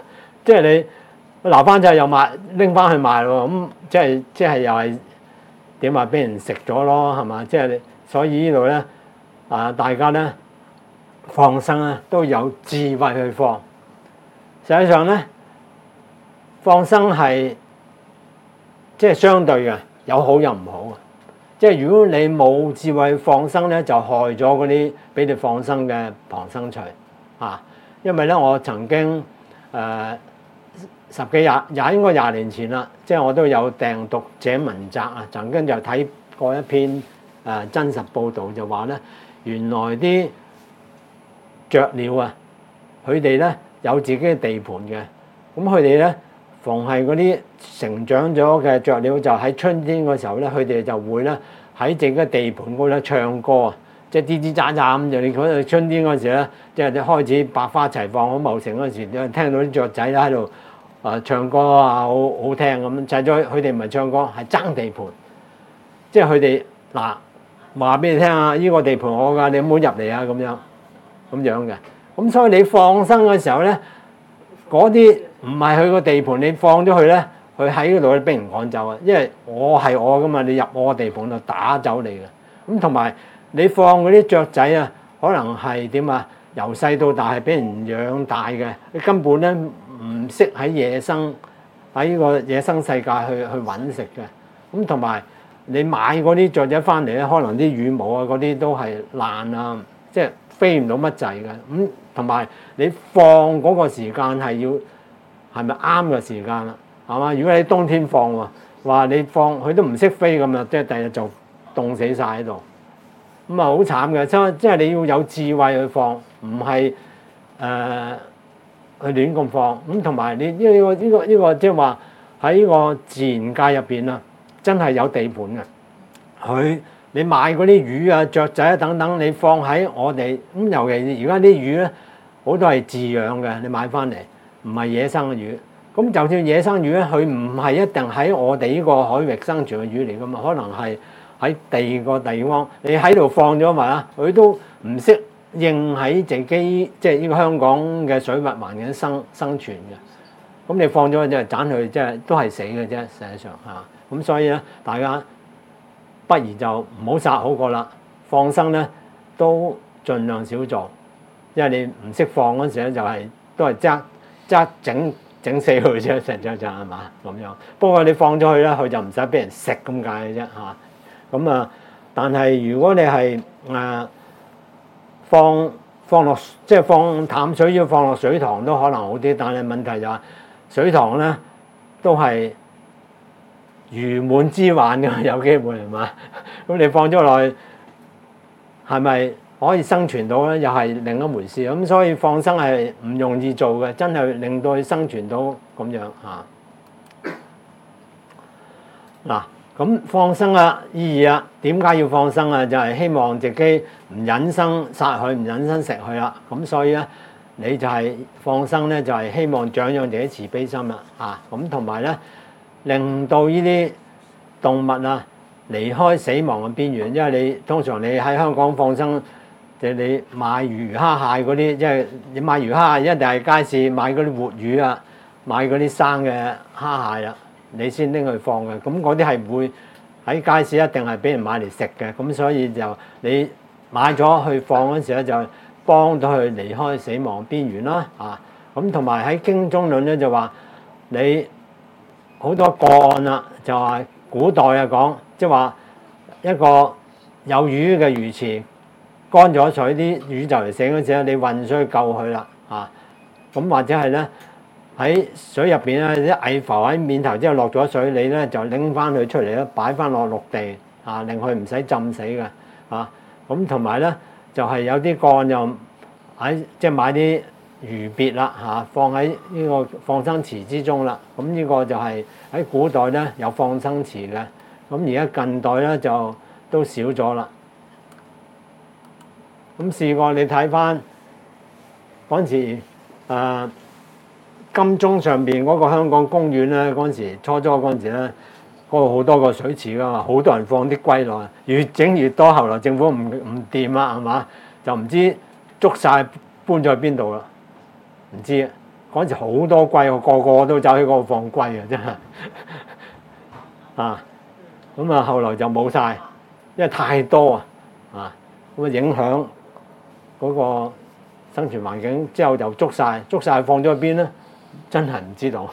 即係你撈翻之後又賣拎翻去賣喎，咁即係即係又係點話俾人食咗咯，係嘛？即係所以呢度咧啊，大家咧放生咧都有智慧去放。實際上咧，放生係即係相對嘅，有好有唔好嘅。即係如果你冇智慧放生咧，就害咗嗰啲俾你放生嘅旁生趣啊！因為咧，我曾經誒、呃、十幾廿廿應該廿年前啦，即係我都有訂讀者文摘啊，曾經就睇過一篇誒、呃、真實報導，就話咧原來啲雀鳥啊，佢哋咧有自己嘅地盤嘅，咁佢哋咧逢係嗰啲成長咗嘅雀鳥，就喺春天嗰時候咧，佢哋就會咧喺自己嘅地盤嗰度咧唱歌啊！即係吱吱喳喳咁，就你嗰度春天嗰時咧，即係你開始百花齊放好茂盛嗰時，你聽到啲雀仔咧喺度啊唱歌啊，好好聽咁。就咗佢哋唔係唱歌，係爭地盤。即係佢哋嗱話俾你聽啊，呢個地盤我㗎，你唔好入嚟啊咁樣咁樣嘅。咁所以你放生嘅時候咧，嗰啲唔係佢個地盤，你放咗佢咧，佢喺嗰度俾人趕走啊！因為我係我㗎嘛，你入我個地盤度打走你嘅。咁同埋你放嗰啲雀仔啊，可能係點啊？由細到大係俾人養大嘅，你根本咧唔識喺野生喺呢個野生世界去去揾食嘅。咁同埋你買嗰啲雀仔翻嚟咧，可能啲羽毛啊嗰啲都係爛啊，即係飛唔到乜滯嘅。咁同埋你放嗰個時間係要係咪啱嘅時間啦？係嘛？如果你冬天放喎，話你放佢都唔識飛咁啊，即係第日就凍死晒喺度。咁啊好慘嘅，即即係你要有智慧去放，唔係誒去亂咁放。咁同埋你呢個呢個呢個即係話喺呢個自然界入邊啊，真係有地盤嘅。佢你買嗰啲魚啊、雀仔啊等等，你放喺我哋咁，尤其而家啲魚咧，好多係自養嘅，你買翻嚟唔係野生嘅魚。咁就算野生魚咧，佢唔係一定喺我哋呢個海域生存嘅魚嚟噶嘛，可能係喺第二個地方，你喺度放咗埋啦，佢都唔適應喺自己即係呢個香港嘅水域環境生生存嘅。咁你放咗即係斬佢，即係都係死嘅啫。實際上嚇，咁所以咧，大家不如就唔好殺好過啦。放生咧都盡量少做，因為你唔識放嗰時咧，就係都係揸揸整整死佢啫，成隻隻係嘛咁樣。不過你放咗佢咧，佢就唔使俾人食咁解嘅啫嚇。咁啊，但係如果你係誒、啊、放放落即係放淡水，要放落水塘都可能好啲。但係問題就係水塘咧都係魚滿之患嘅，有機會係嘛？咁你放咗落去係咪可以生存到咧？又係另一回事。咁所以放生係唔容易做嘅，真係令到佢生存到咁樣嚇。嗱、啊。咁放生啊意義啊，點解要放生啊？就係、是、希望自己唔忍心殺佢，唔忍心食佢啦。咁所以咧，你就係放生咧，就係、是、希望長養自己慈悲心啦。啊，咁同埋咧，令到呢啲動物啊離開死亡嘅邊緣。因為你通常你喺香港放生，即係你買魚蝦蟹嗰啲，即係你買魚蝦蟹一定係街市買嗰啲活魚啊，買嗰啲生嘅蝦蟹啦。你先拎去放嘅，咁嗰啲係會喺街市一定係俾人買嚟食嘅，咁所以就你買咗去放嗰時咧，就幫到佢離開死亡邊緣啦，啊，咁同埋喺經中論咧就話你好多個案啦，就話古代啊講，即係話一個有魚嘅魚池乾咗水，啲魚就嚟死嗰時咧，你運水去救佢啦，啊，咁或者係咧。喺水入邊咧，啲蟻浮喺面頭之後落咗水，你咧就拎翻佢出嚟咧，擺翻落陸地啊，令佢唔使浸死嘅啊。咁同埋咧，就係、是、有啲個案又喺即係買啲魚鱉啦嚇，放喺呢個放生池之中啦。咁、啊、呢、這個就係喺古代咧有放生池嘅，咁而家近代咧就都少咗啦。咁試過你睇翻嗰陣時、啊金鐘上邊嗰個香港公園咧，嗰陣時初初嗰陣時咧，嗰度好多個水池噶嘛，好多人放啲龜落去，越整越多，後來政府唔唔掂啦，係嘛？就唔知捉晒搬咗去邊度啦，唔知嗰陣時好多龜喎，個個都走去嗰度放龜啊，真係啊！咁啊，後來就冇晒，因為太多啊，啊咁啊影響嗰個生存環境，之後就捉晒，捉晒放咗去邊咧？真係唔知道。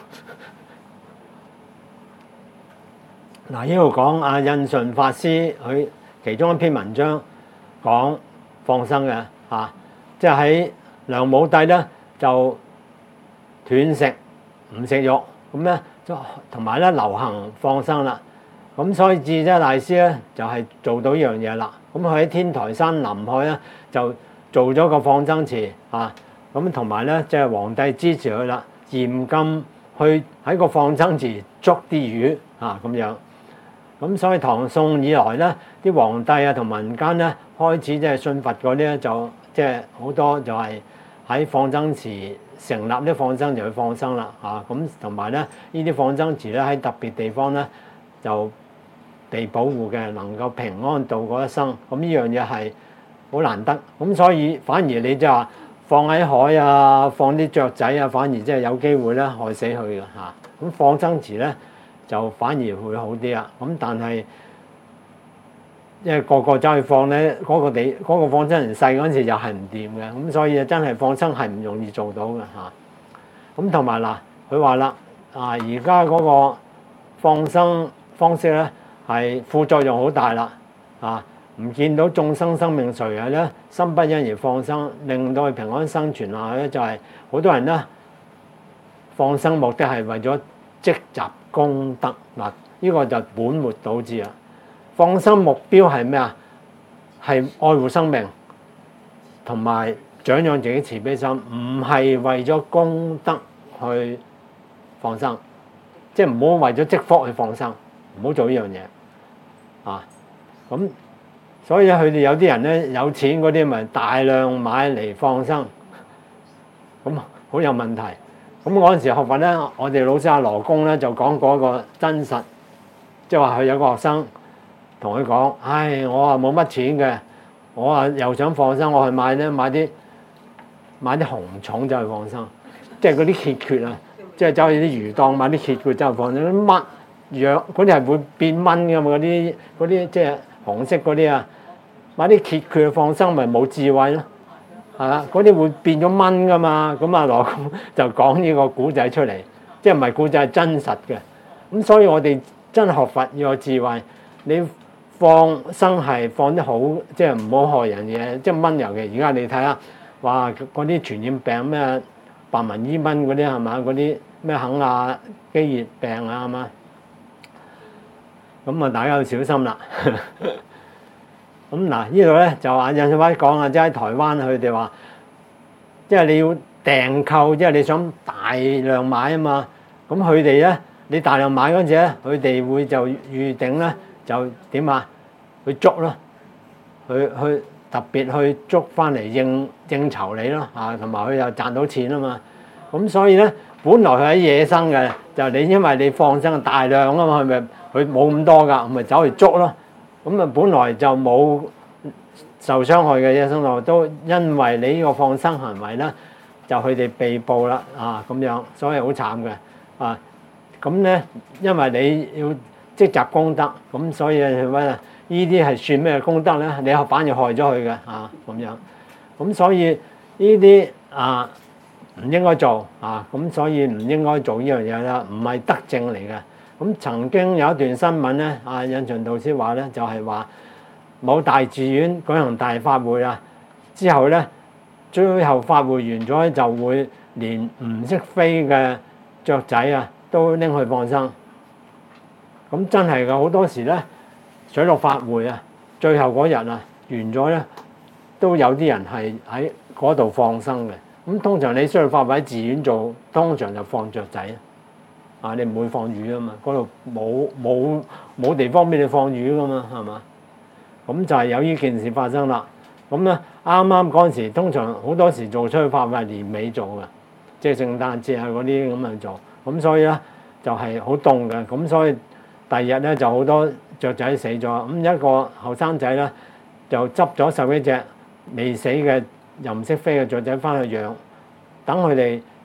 嗱，呢度講阿印順法師佢其中一篇文章講放生嘅嚇，即係喺梁武帝咧就斷食唔食肉，咁咧同埋咧流行放生啦。咁所以智者大師咧就係做到呢樣嘢啦。咁佢喺天台山臨海咧就做咗個放生池啊。咁同埋咧即係皇帝支持佢啦，嚴禁去喺個放生池捉啲魚啊咁樣。咁所以唐宋以來咧，啲皇帝啊同民間咧開始即係信佛嗰啲咧就即係好多就係喺放生池成立啲放生就去放生啦啊。咁同埋咧呢啲放生池咧喺特別地方咧就被保護嘅，能夠平安度過一生，咁呢樣嘢係好難得。咁所以反而你就話放喺海啊，放啲雀仔啊，反而即係有機會咧害死佢嘅嚇。咁放生池咧就反而會好啲啊。咁但係因為個個走去放咧，嗰個地嗰個放生池細嗰陣時又係唔掂嘅，咁所以真係放生係唔容易做到嘅嚇。咁同埋嗱，佢話啦啊，而家嗰個放生方式咧係副作用好大啦，啊唔見到眾生生命垂危咧，心不因而放生，令到佢平安生存啊！咧就係好多人咧放生目的係為咗積集功德嗱，呢個就本末倒置啦。放生目標係咩啊？係愛護生命同埋長養自己慈悲心，唔係為咗功德去放生，即係唔好為咗積福去放生。唔好做呢樣嘢啊！咁所以佢哋有啲人咧有錢嗰啲咪大量買嚟放生，咁好有問題。咁嗰陣時學佛咧，我哋老師阿羅公咧就講過一個真實，即係話佢有個學生同佢講：唉，我啊冇乜錢嘅，我啊又想放生，我去買咧買啲買啲紅蟲走去放生，即係嗰啲蠍缺啊，即係走去啲魚檔買啲蠍缺走去放生，乜？藥嗰啲係會變蚊㗎嘛？嗰啲嗰啲即係紅色嗰啲啊，買啲蠍缺放生咪冇智慧咯，係嘛？嗰啲會變咗蚊㗎嘛？咁啊羅公就講呢個古仔出嚟，即係唔係古仔係真實嘅。咁所以我哋真係學佛要有智慧，你放生係放得好，即係唔好害人嘅。即係蚊尤其而家你睇下，哇嗰啲傳染病咩白紋伊蚊嗰啲係嘛？嗰啲咩肯亞基熱病啊係嘛？咁啊，大家要小心啦。咁嗱，呢度咧就話印順法師講啊，即係喺台灣佢哋話，即係你要訂購，即係你想大量買啊嘛。咁佢哋咧，你大量買嗰陣時咧，佢哋會就預定咧，就點啊？去捉咯，去去特別去捉翻嚟應應酬你咯，啊，同埋佢又賺到錢啊嘛。咁所以咧，本來佢係野生嘅，就你因為你放生大量啊嘛，係咪？佢冇咁多㗎，咪走去捉咯。咁啊，本來就冇受傷害嘅野生動物，都因為你呢個放生行為咧，就佢哋被捕啦啊咁樣，所以好慘嘅啊。咁咧，因為你要積集功德，咁所以佢話呢啲係算咩功德咧？你反而害咗佢嘅啊咁樣。咁所以呢啲啊唔應該做啊，咁所以唔應該做呢樣嘢啦，唔係德政嚟嘅。咁曾經有一段新聞咧，阿印順導師話咧，就係話某大寺院舉行大法會啊，之後咧，最後法會完咗就會連唔識飛嘅雀仔啊都拎去放生。咁真係㗎，好多時咧水陸法會啊，最後嗰日啊完咗咧，都有啲人係喺嗰度放生嘅。咁通常你水陸法會喺寺院做，通常就放雀仔。啊！你唔會放魚啊嘛，嗰度冇冇冇地方俾你放魚噶嘛，係嘛？咁就係有呢件事發生啦。咁咧啱啱嗰陣時，通常好多時做出去法會係年尾做嘅，即係聖誕節啊嗰啲咁去做。咁所以咧就係好凍嘅，咁所以第二日咧就好多雀仔死咗。咁一個後生仔咧就執咗十幾隻未死嘅又唔識飛嘅雀仔翻去養，等佢哋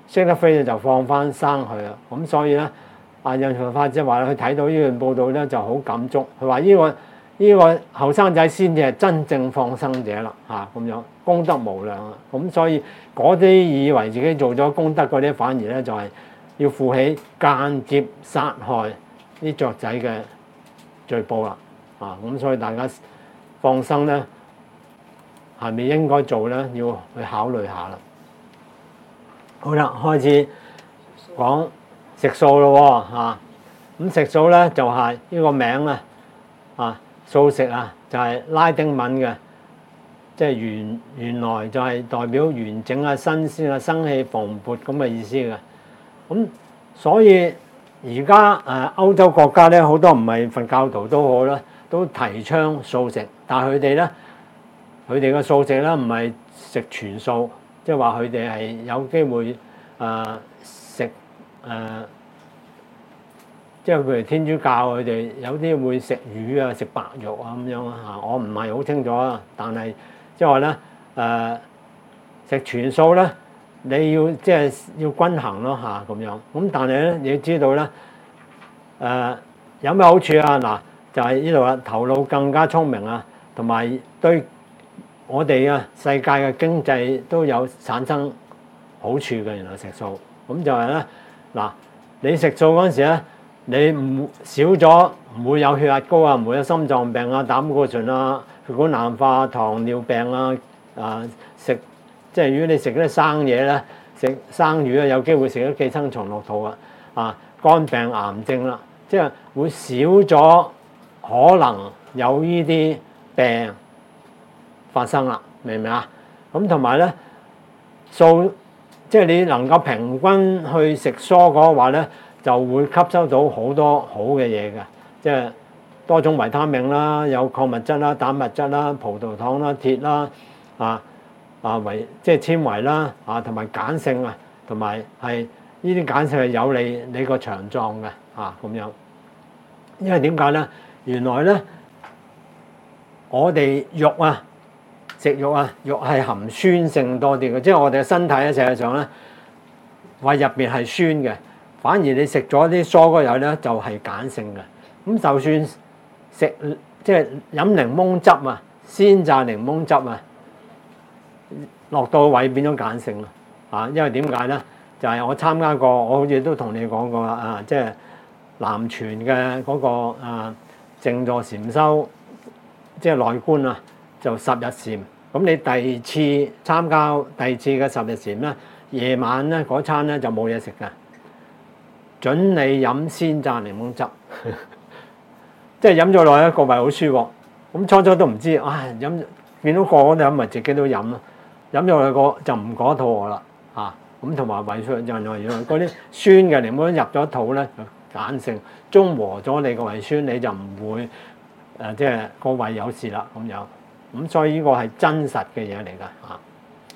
識得飛咧就放翻生去啦。咁所以咧，阿印順法即係話佢睇到呢段報道咧就好感觸，佢話呢個呢、這個後生仔先至係真正放生者啦嚇，咁樣功德無量啊！咁所以嗰啲以為自己做咗功德嗰啲，反而咧就係要負起間接殺害啲雀仔嘅罪報啦啊！咁所以大家放生咧係咪應該做咧？要去考慮下啦。好啦，開始講食素咯喎嚇。咁食素咧就係、是、呢個名啊啊素食啊，就係、是、拉丁文嘅，即係原原來就係代表完整啊、新鮮啊、生氣蓬勃咁嘅意思嘅。咁所以而家誒歐洲國家咧，好多唔係佛教徒都好啦，都提倡素食，但係佢哋咧，佢哋嘅素食咧唔係食全素，即係話佢哋係有機會誒、呃、食誒。呃即係譬如天主教佢哋有啲會食魚啊、食白肉啊咁樣啊嚇，我唔係好清楚啊。但係即係話咧誒食全素咧，你要即係要均衡咯嚇咁樣。咁但係咧你要知道咧誒、呃、有咩好處啊？嗱就係呢度啦，頭腦更加聰明啊，同埋對我哋啊世界嘅經濟都有產生好處嘅。原來食素咁就係咧嗱，你食素嗰陣時咧。你唔少咗，唔會有血壓高啊，唔會有心臟病啊、膽固醇啊、血管硬化、糖尿病啊。啊，食即係如果你食啲生嘢咧，食生魚啊，有機會食咗寄生蟲落肚啊。啊，肝病、癌症啦，即係會少咗可能有呢啲病發生啦，明唔明啊？咁同埋咧，素即係你能夠平均去食蔬果嘅話咧，就會吸收到好多好嘅嘢嘅，即係多種維他命啦，有礦物質啦、蛋白質啦、葡萄糖啦、鐵啦，啊啊維即係纖維啦，啊同埋鹼性啊，同埋係呢啲鹼性係有利你個腸臟嘅啊咁樣。因為點解咧？原來咧，我哋肉啊食肉啊，肉係含酸性多啲嘅，即係我哋嘅身體咧，實際上咧胃入邊係酸嘅。反而你食咗啲蔬果油咧，就係鹼性嘅。咁就算食即係飲檸檬汁啊，鮮榨檸檬汁啊，落到胃變咗鹼性啦。啊，因為點解咧？就係我參加過，我好似都同你講過啦。啊，即係南傳嘅嗰個啊靜坐禪修，即係內觀啊，就十日禪。咁你第二次參加第二次嘅十日禪咧，夜晚咧嗰餐咧就冇嘢食嘅。準你飲鮮榨檸檬汁，即係飲咗落去個胃好舒服。咁初初都唔知，唉飲見到個個都飲，咪自己都飲咯。飲咗落去個就唔覺得肚餓啦，嚇咁同埋胃酸就係原來嗰啲酸嘅檸檬入咗肚咧，就鹼性中和咗你個胃酸，你就唔會誒即係個胃有事啦咁樣。咁所以呢個係真實嘅嘢嚟㗎嚇。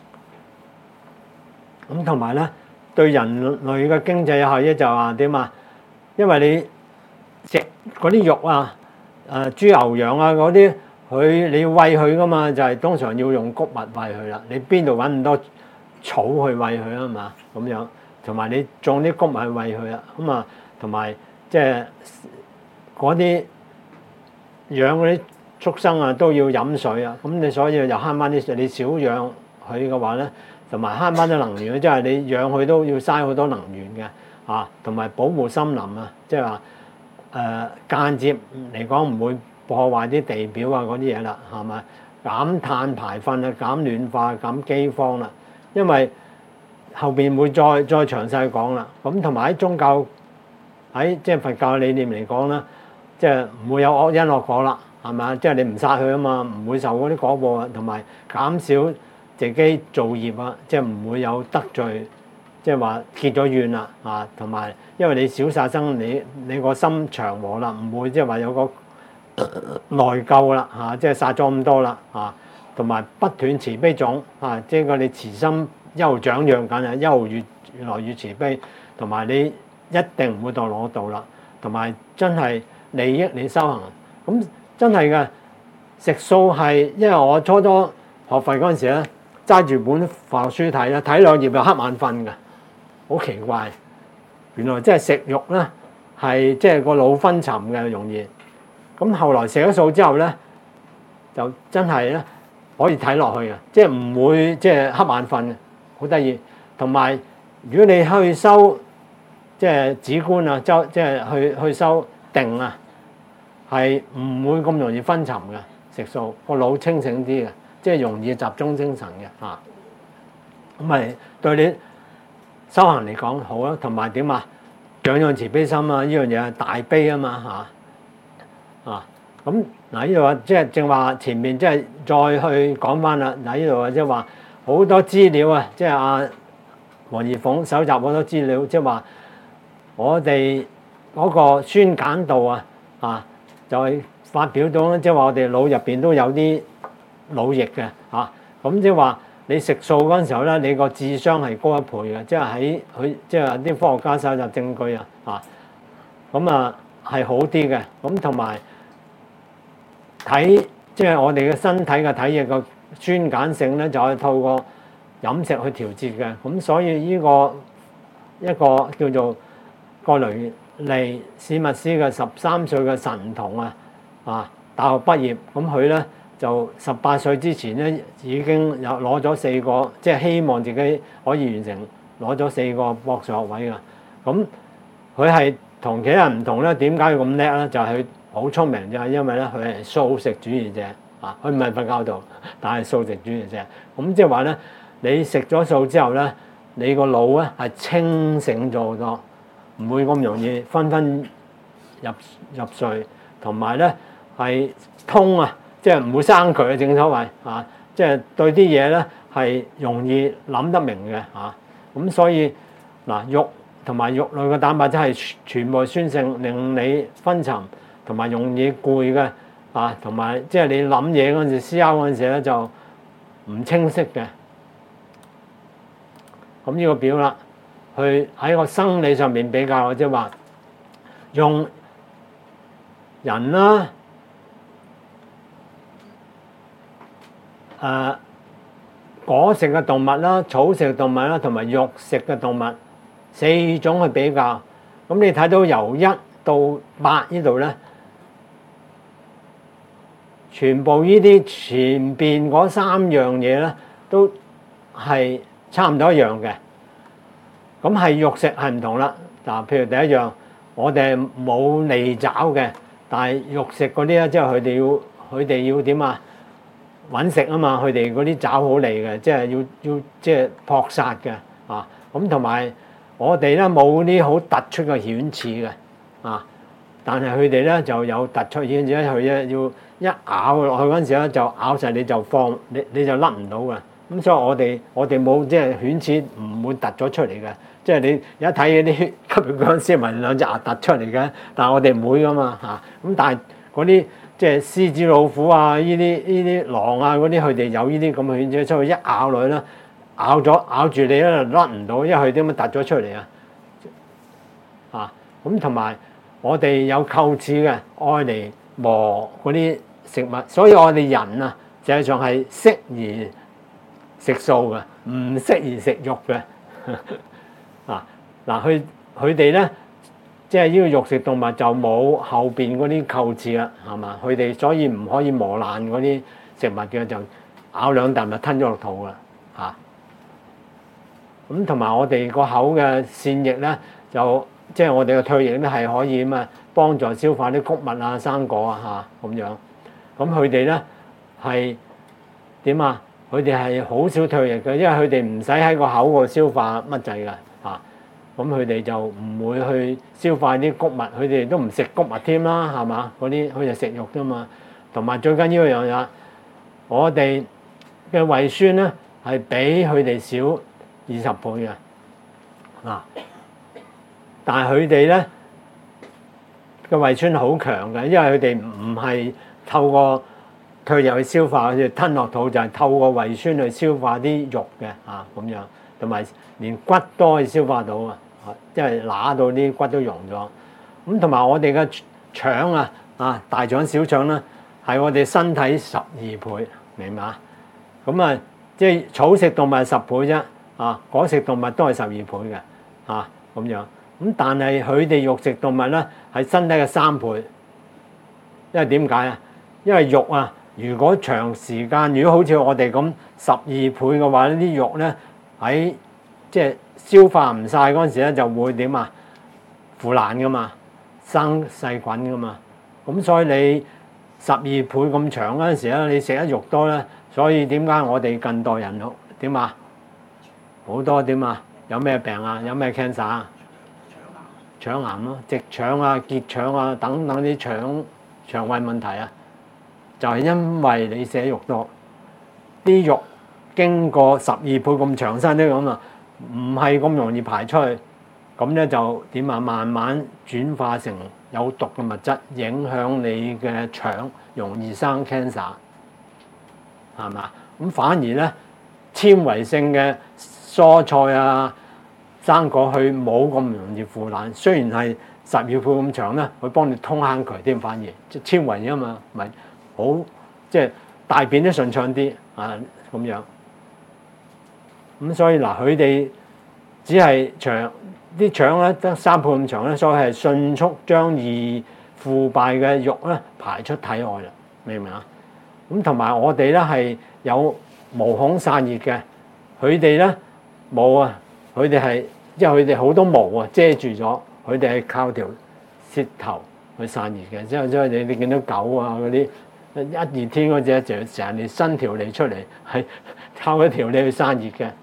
咁同埋咧。對人類嘅經濟有效益就話點啊？因為你食嗰啲肉啊、誒豬牛羊啊嗰啲，佢你要餵佢噶嘛，就係通常要用穀物餵佢啦。你邊度揾咁多草去餵佢啊嘛？咁樣同埋你種啲穀物去餵佢啊。咁啊，同埋即係嗰啲養嗰啲畜生啊都要飲水啊。咁你所以又慳翻啲水，你少養佢嘅話咧。同埋慳翻啲能源，即係你養佢都要嘥好多能源嘅，啊，同埋保護森林啊，即係話誒間接嚟講唔會破壞啲地表啊嗰啲嘢啦，係咪？減碳排放啊，減暖化，減饑荒啦。因為後邊會再再詳細講啦。咁同埋喺宗教喺即係佛教理念嚟講啦，即係唔會有惡因惡果啦，係咪？即係你唔殺佢啊嘛，唔會受嗰啲果報啊，同埋減少。自己造業啊，即係唔會有得罪，即係話結咗怨啦啊，同埋因為你少殺生，你你個心祥和啦，唔會即係話有個內疚啦嚇，即係殺咗咁多啦啊，同埋不斷慈悲種啊，即係個你慈心一路長養緊啊，一路越越來越慈悲，同埋你一定唔會墮落道啦，同埋真係利益你修行，咁真係嘅食素係，因為我初初學佛嗰陣時咧。揸住本佛學書睇啦，睇兩頁就瞌眼瞓嘅。 好奇怪，原來即係食肉咧係即係個腦昏沉嘅容易。咁後來食咗素之後咧，就真係咧可以睇落去嘅，即係唔會即係瞌眼瞓嘅，好得意。同埋如果你去修即係止觀啊，周即係去去修定啊，係唔會咁容易昏沉嘅。食素個腦清醒啲嘅，即係容易集中精神嘅嚇。咁咪對你修行嚟講好啊，同埋點啊？長養慈悲心啊，呢樣嘢係大悲啊嘛嚇啊。咁嗱呢度話即係正話前面即係再去講翻啦。嗱呢度話即係話好多資料啊，即係阿黃義鳳搜集好多資料，即係話我哋嗰個宣簡度啊啊，就係、是、發表到即係話我哋腦入邊都有啲腦液嘅嚇。咁即係話你食素嗰陣時候咧，你個智商係高一倍嘅，即係喺佢即係啲科學家搜集證據啊啊，咁啊係好啲嘅。咁同埋睇即係我哋嘅身體嘅體液個酸鹼性咧，就可以透過飲食去調節嘅。咁所以呢個一個叫做葛雷利史密斯嘅十三歲嘅神童啊啊，大學畢業，咁佢咧就十八歲之前咧已經有攞咗四個，即係希望自己可以完成攞咗四個博士學位㗎。咁佢係同其他人唔同咧，點解佢咁叻咧？就係佢好聰明，就係因為咧佢係素食主義者啊，佢唔係佛教徒，但係素食主義者。咁即係話咧，你食咗素之後咧，你個腦咧係清醒咗好多，唔會咁容易昏昏入入睡，同埋咧係通啊，即係唔會生佢嘅正所謂啊，即係對啲嘢咧係容易諗得明嘅嚇。咁所以嗱，肉同埋肉類嘅蛋白質係全部酸性，令你昏沉同埋容易攰嘅啊，同埋即係你諗嘢嗰陣時、思考嗰陣時咧就唔清晰嘅。咁呢個表啦，去喺個生理上面比較，即係話用人啦、誒果食嘅動物啦、草食嘅動物啦，同埋肉食嘅動物四種去比較。咁你睇到由一到八呢度咧，全部呢啲前邊嗰三樣嘢咧都係差唔多一樣嘅。咁係肉食係唔同啦。嗱，譬如第一樣，我哋冇利爪嘅，但係肉食嗰啲咧，即係佢哋要佢哋要點啊？揾食啊嘛，佢哋嗰啲爪好利嘅，即係要要即係撲殺嘅啊。咁同埋我哋咧冇啲好突出嘅犬齒嘅啊，但係佢哋咧就有突出犬齒，佢咧要一咬落去嗰陣時咧就咬實你就放你你就甩唔到嘅。咁所以我哋我哋冇即係犬齒唔會突咗出嚟嘅，即係你一睇嗰啲吸血僵屍咪兩隻牙突出嚟嘅，但係我哋唔會噶嘛嚇。咁但係嗰啲即係獅子老虎啊，呢啲呢啲狼啊嗰啲，佢哋有呢啲咁嘅犬齒，所以一咬落去咧，咬咗咬住你咧就甩唔到，因為佢點樣突咗出嚟啊？啊，咁同埋我哋有臼齒嘅，愛嚟磨嗰啲食物，所以我哋人啊，實際上係適宜食素嘅，唔適宜食肉嘅。啊，嗱，佢佢哋咧，即係呢個肉食動物就冇後邊嗰啲臼齒啦，係嘛？佢哋所以唔可以磨爛嗰啲食物嘅，就咬兩啖就吞咗落肚啦，嚇。咁同埋我哋個口嘅腺液咧，就即係我哋嘅唾液咧係可以咁啊幫助消化啲穀物啊、生果啊嚇咁樣。咁佢哋咧係點啊？佢哋係好少唾液嘅，因為佢哋唔使喺個口度消化乜滯嘅嚇。咁佢哋就唔會去消化啲穀物，佢哋都唔食穀物添啦，係嘛？嗰啲佢就食肉啫嘛。同埋最緊要一樣嘢，我哋嘅胃酸咧係比佢哋少二十倍嘅嗱。但係佢哋咧嘅胃酸好強嘅，因為佢哋唔係透過唾液去消化，佢哋吞落肚就係透過胃酸去消化啲肉嘅嚇咁樣，同埋連骨都可以消化到啊！因為揦到啲骨都溶咗。咁同埋我哋嘅腸啊啊大腸小腸咧係我哋身體十二倍，明嘛？咁啊即係草食動物係十倍啫啊，果食動物都係十二倍嘅。 嚇咁樣。咁但係佢哋肉食動物咧係身體嘅三倍，因為點解啊？因為肉啊，如果長時間，如果好似我哋咁十二倍嘅話，呢啲肉咧喺即係消化唔晒嗰陣時咧，就會點啊？腐爛噶嘛，生細菌噶嘛。咁所以你十二倍咁長嗰陣時咧，你食得肉多咧，所以點解我哋近代人好點啊？好多點啊？有咩病啊？有咩 cancer 啊？腸癌咯，直腸啊、結腸啊等等啲腸腸胃問題啊，就係因為你食肉多，啲肉經過十二倍咁長身啲咁啊，唔係咁容易排出去，咁咧就點啊？慢慢轉化成有毒嘅物質，影響你嘅腸，容易生 cancer， 係嘛？咁反而咧纖維性嘅蔬菜啊、生果佢冇咁容易腐爛，雖然係十二倍咁長咧，佢幫你通坑渠添，反而即係纖維啊嘛，咪好即係大便都順暢啲啊咁樣。咁所以嗱，佢哋只係長啲腸咧得三倍咁長咧，所以係迅速將易腐敗嘅肉咧排出體外啦，明唔明啊？咁同埋我哋咧係有毛孔散熱嘅，佢哋咧冇啊。佢哋係，因為佢哋好多毛啊遮住咗，佢哋係靠條舌頭去散熱嘅。之後之後你你見到狗啊嗰啲一熱天嗰隻就成日伸條脷出嚟，係靠嗰條脷去散熱嘅。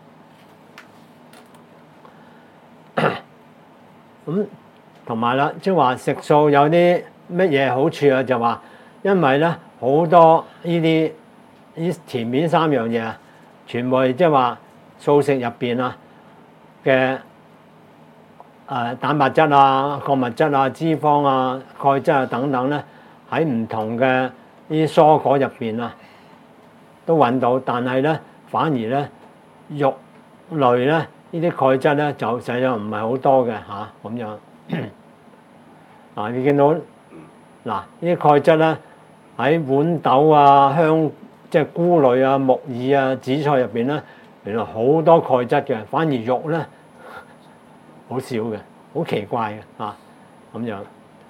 咁同埋啦，即係話食素有啲乜嘢好處啊？就話因為咧好多呢啲呢前面三樣嘢啊，全部係即係話素食入邊啊嘅誒蛋白質啊、礦物質啊、脂肪啊、鈣質啊等等咧，喺唔同嘅呢啲蔬果入邊啊，都揾到。但係咧，反而咧肉類咧呢啲鈣質咧就實際上唔係好多嘅嚇咁樣。嗱，你見到嗱呢啲鈣質咧喺豌豆啊、香即係菇類啊、木耳啊、紫菜入邊咧。原來好多鈣質嘅，反而肉咧好少嘅，好奇怪嘅啊咁樣。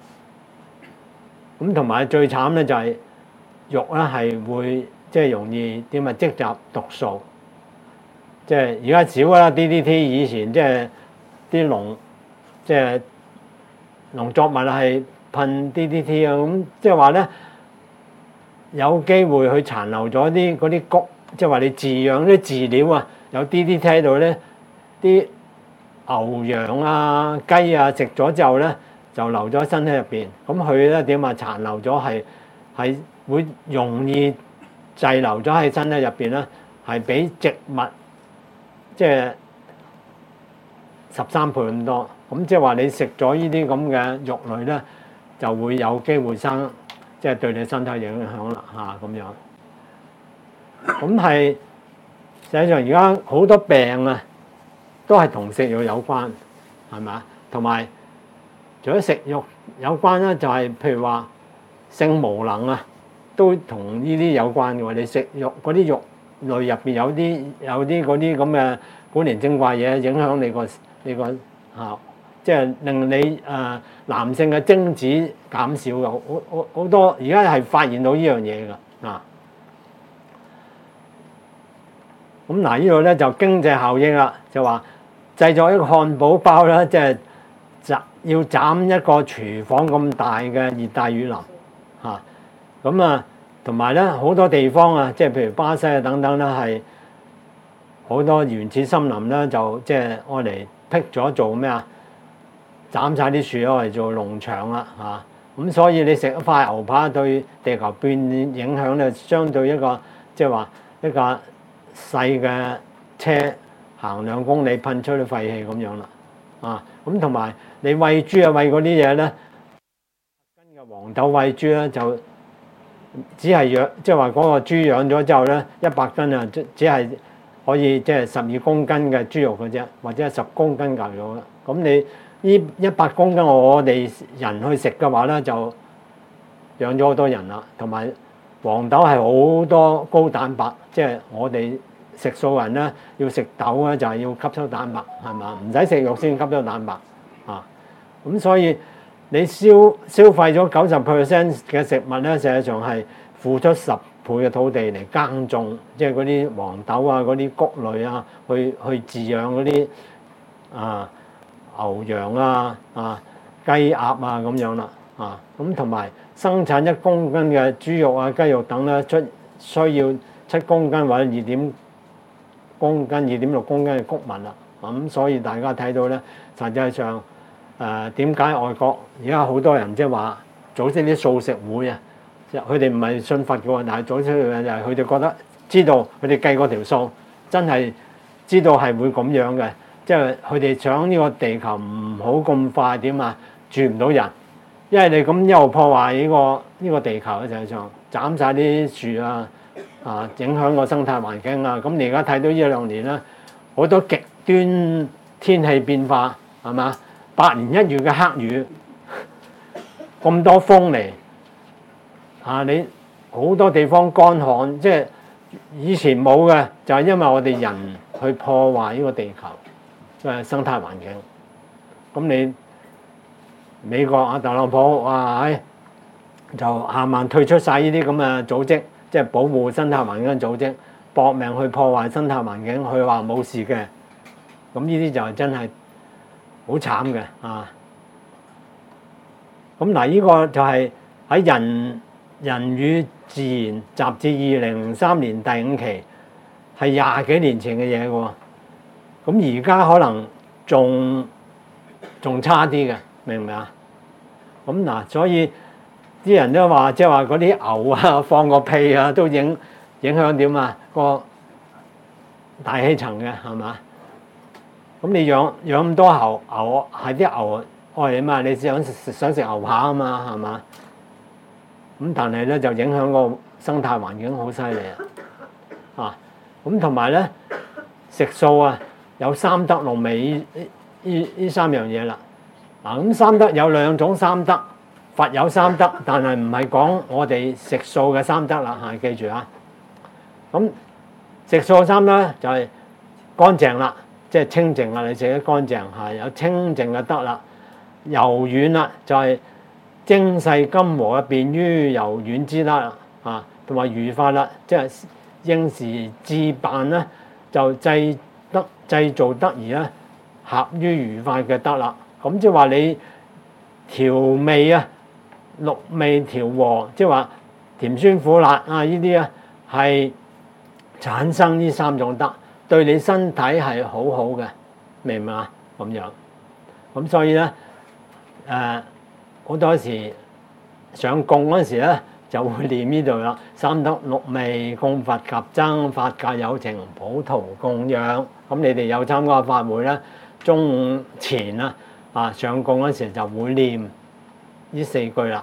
咁同埋最慘咧就係肉咧係會即係容易點啊積集毒素，即係而家少啦 D D T， 以前即係啲農即係農作物係噴 D D T 啊，咁即係話咧有機會去殘留咗啲嗰啲谷。即係話你飼養啲飼料啊，有 D D T 喺度咧，啲牛羊啊、雞啊食咗之後咧，就留咗喺身體入邊。咁佢咧點啊？殘留咗係係會容易滯留咗喺身體入邊咧，係比植物即係十三倍咁多。咁即係話你食咗呢啲咁嘅肉類咧，就會有機會生即係對你身體影響啦嚇咁樣。咁係實際上而家好多病啊，都係同食肉有關，係咪啊？同埋除咗食肉有關咧，就係譬如話性無能啊，都同呢啲有關嘅喎。你食肉嗰啲肉類入邊有啲有啲嗰啲咁嘅古靈精怪嘢，影響你個你個嚇，即係令你誒男性嘅精子減少嘅，好好好多。而家係發現到呢樣嘢㗎啊！咁嗱，呢度咧就經濟效益啦，就話製作一個漢堡包咧，即係斬要斬一個廚房咁大嘅熱帶雨林嚇。咁啊，同埋咧好多地方啊，即係譬如巴西啊等等咧，係好多原始森林咧，就即係愛嚟辟咗做咩啊？斬晒啲樹愛嚟做農場啦嚇。咁所以你食一塊牛扒對地球變影響咧，相對一個即係話一個細嘅車行兩公里噴出啲廢氣咁樣啦，啊咁同埋你餵豬啊餵嗰啲嘢咧，斤嘅黃豆餵豬咧就只係養，即係話嗰個豬養咗之後咧，一百斤啊，只只係可以即係十二公斤嘅豬肉嘅啫，或者係十公斤牛肉啦。咁你呢一百公斤我哋人去食嘅話咧，就養咗好多人啦，同埋黃豆係好多高蛋白，即係我哋食素人咧要食豆咧就係要吸收蛋白，係嘛？唔使食肉先吸收蛋白啊。咁所以你消消費咗九十 percent 嘅食物咧，實際上係付出十倍嘅土地嚟耕種，即係嗰啲黃豆啊、嗰啲穀類啊，去去飼養嗰啲啊牛羊啊、啊雞鴨啊咁樣啦啊。咁同埋生產一公斤嘅豬肉啊、雞肉等咧，出需要七公斤或者二點公斤、二點六公斤嘅穀物啦。咁所以大家睇到咧，實際上誒點解外國而家好多人即係話組織啲素食會啊？佢哋唔係信佛嘅喎，但係組織嘅就係佢哋覺得知道佢哋計過條數，真係知道係會咁樣嘅，即係佢哋想呢個地球唔好咁快點啊住唔到人，因為你咁一路破壞呢個呢個地球嘅實際上斬晒啲樹啊啊，影響個生態環境啊。咁你而家睇到呢兩年咧，好多極端天氣變化係嘛？百年一遇嘅黑雨，咁多風嚟啊！你好多地方乾旱，即係以前冇嘅，就係因為我哋人去破壞呢個地球嘅生態環境。咁你美國啊特朗普哇，唉就慢慢退出晒呢啲咁嘅組織，即係保護生態環境嘅組織，搏命去破壞生態環境，佢話冇事嘅。咁呢啲就真係好慘嘅啊！咁嗱，呢個就係喺人人與自然雜誌二零零三年第五期，係廿幾年前嘅嘢喎。咁而家可能仲仲差啲嘅，明唔明啊？咁嗱，所以啲人都話，即係話嗰啲牛啊放個屁啊，都影影響點啊個大氣層嘅係嘛？咁你養養咁多牛牛係啲牛愛啊嘛，你想想食牛扒啊嘛係嘛？咁但係咧就影響個生態環境好犀利啊！啊，咁同埋咧食素啊，有三德六味呢呢呢三樣嘢啦。嗱，咁三德有兩種三德，佛有三德，但係唔係講我哋食素嘅三德啦嚇，記住啊！咁食素三德咧就係乾淨啦。即係清淨啊！你食得乾淨係有清淨嘅德啦，柔軟啦就係、是、精細金和嘅便於柔軟之德啊，同埋愉快啦，即係應時置辦咧就製得製造得宜咧合於愉快嘅德啦。咁即係話你調味啊，六味調和，即係話甜酸苦辣啊呢啲啊係產生呢三種德。對你身體係好好嘅，明唔明啊？咁樣，咁所以咧，誒好多時上供嗰陣時咧，就會念呢度啦。三德六味供佛及僧，法界有情普圖供養。咁你哋有參加法會咧，中午前啊啊上供嗰陣時就會念呢四句啦。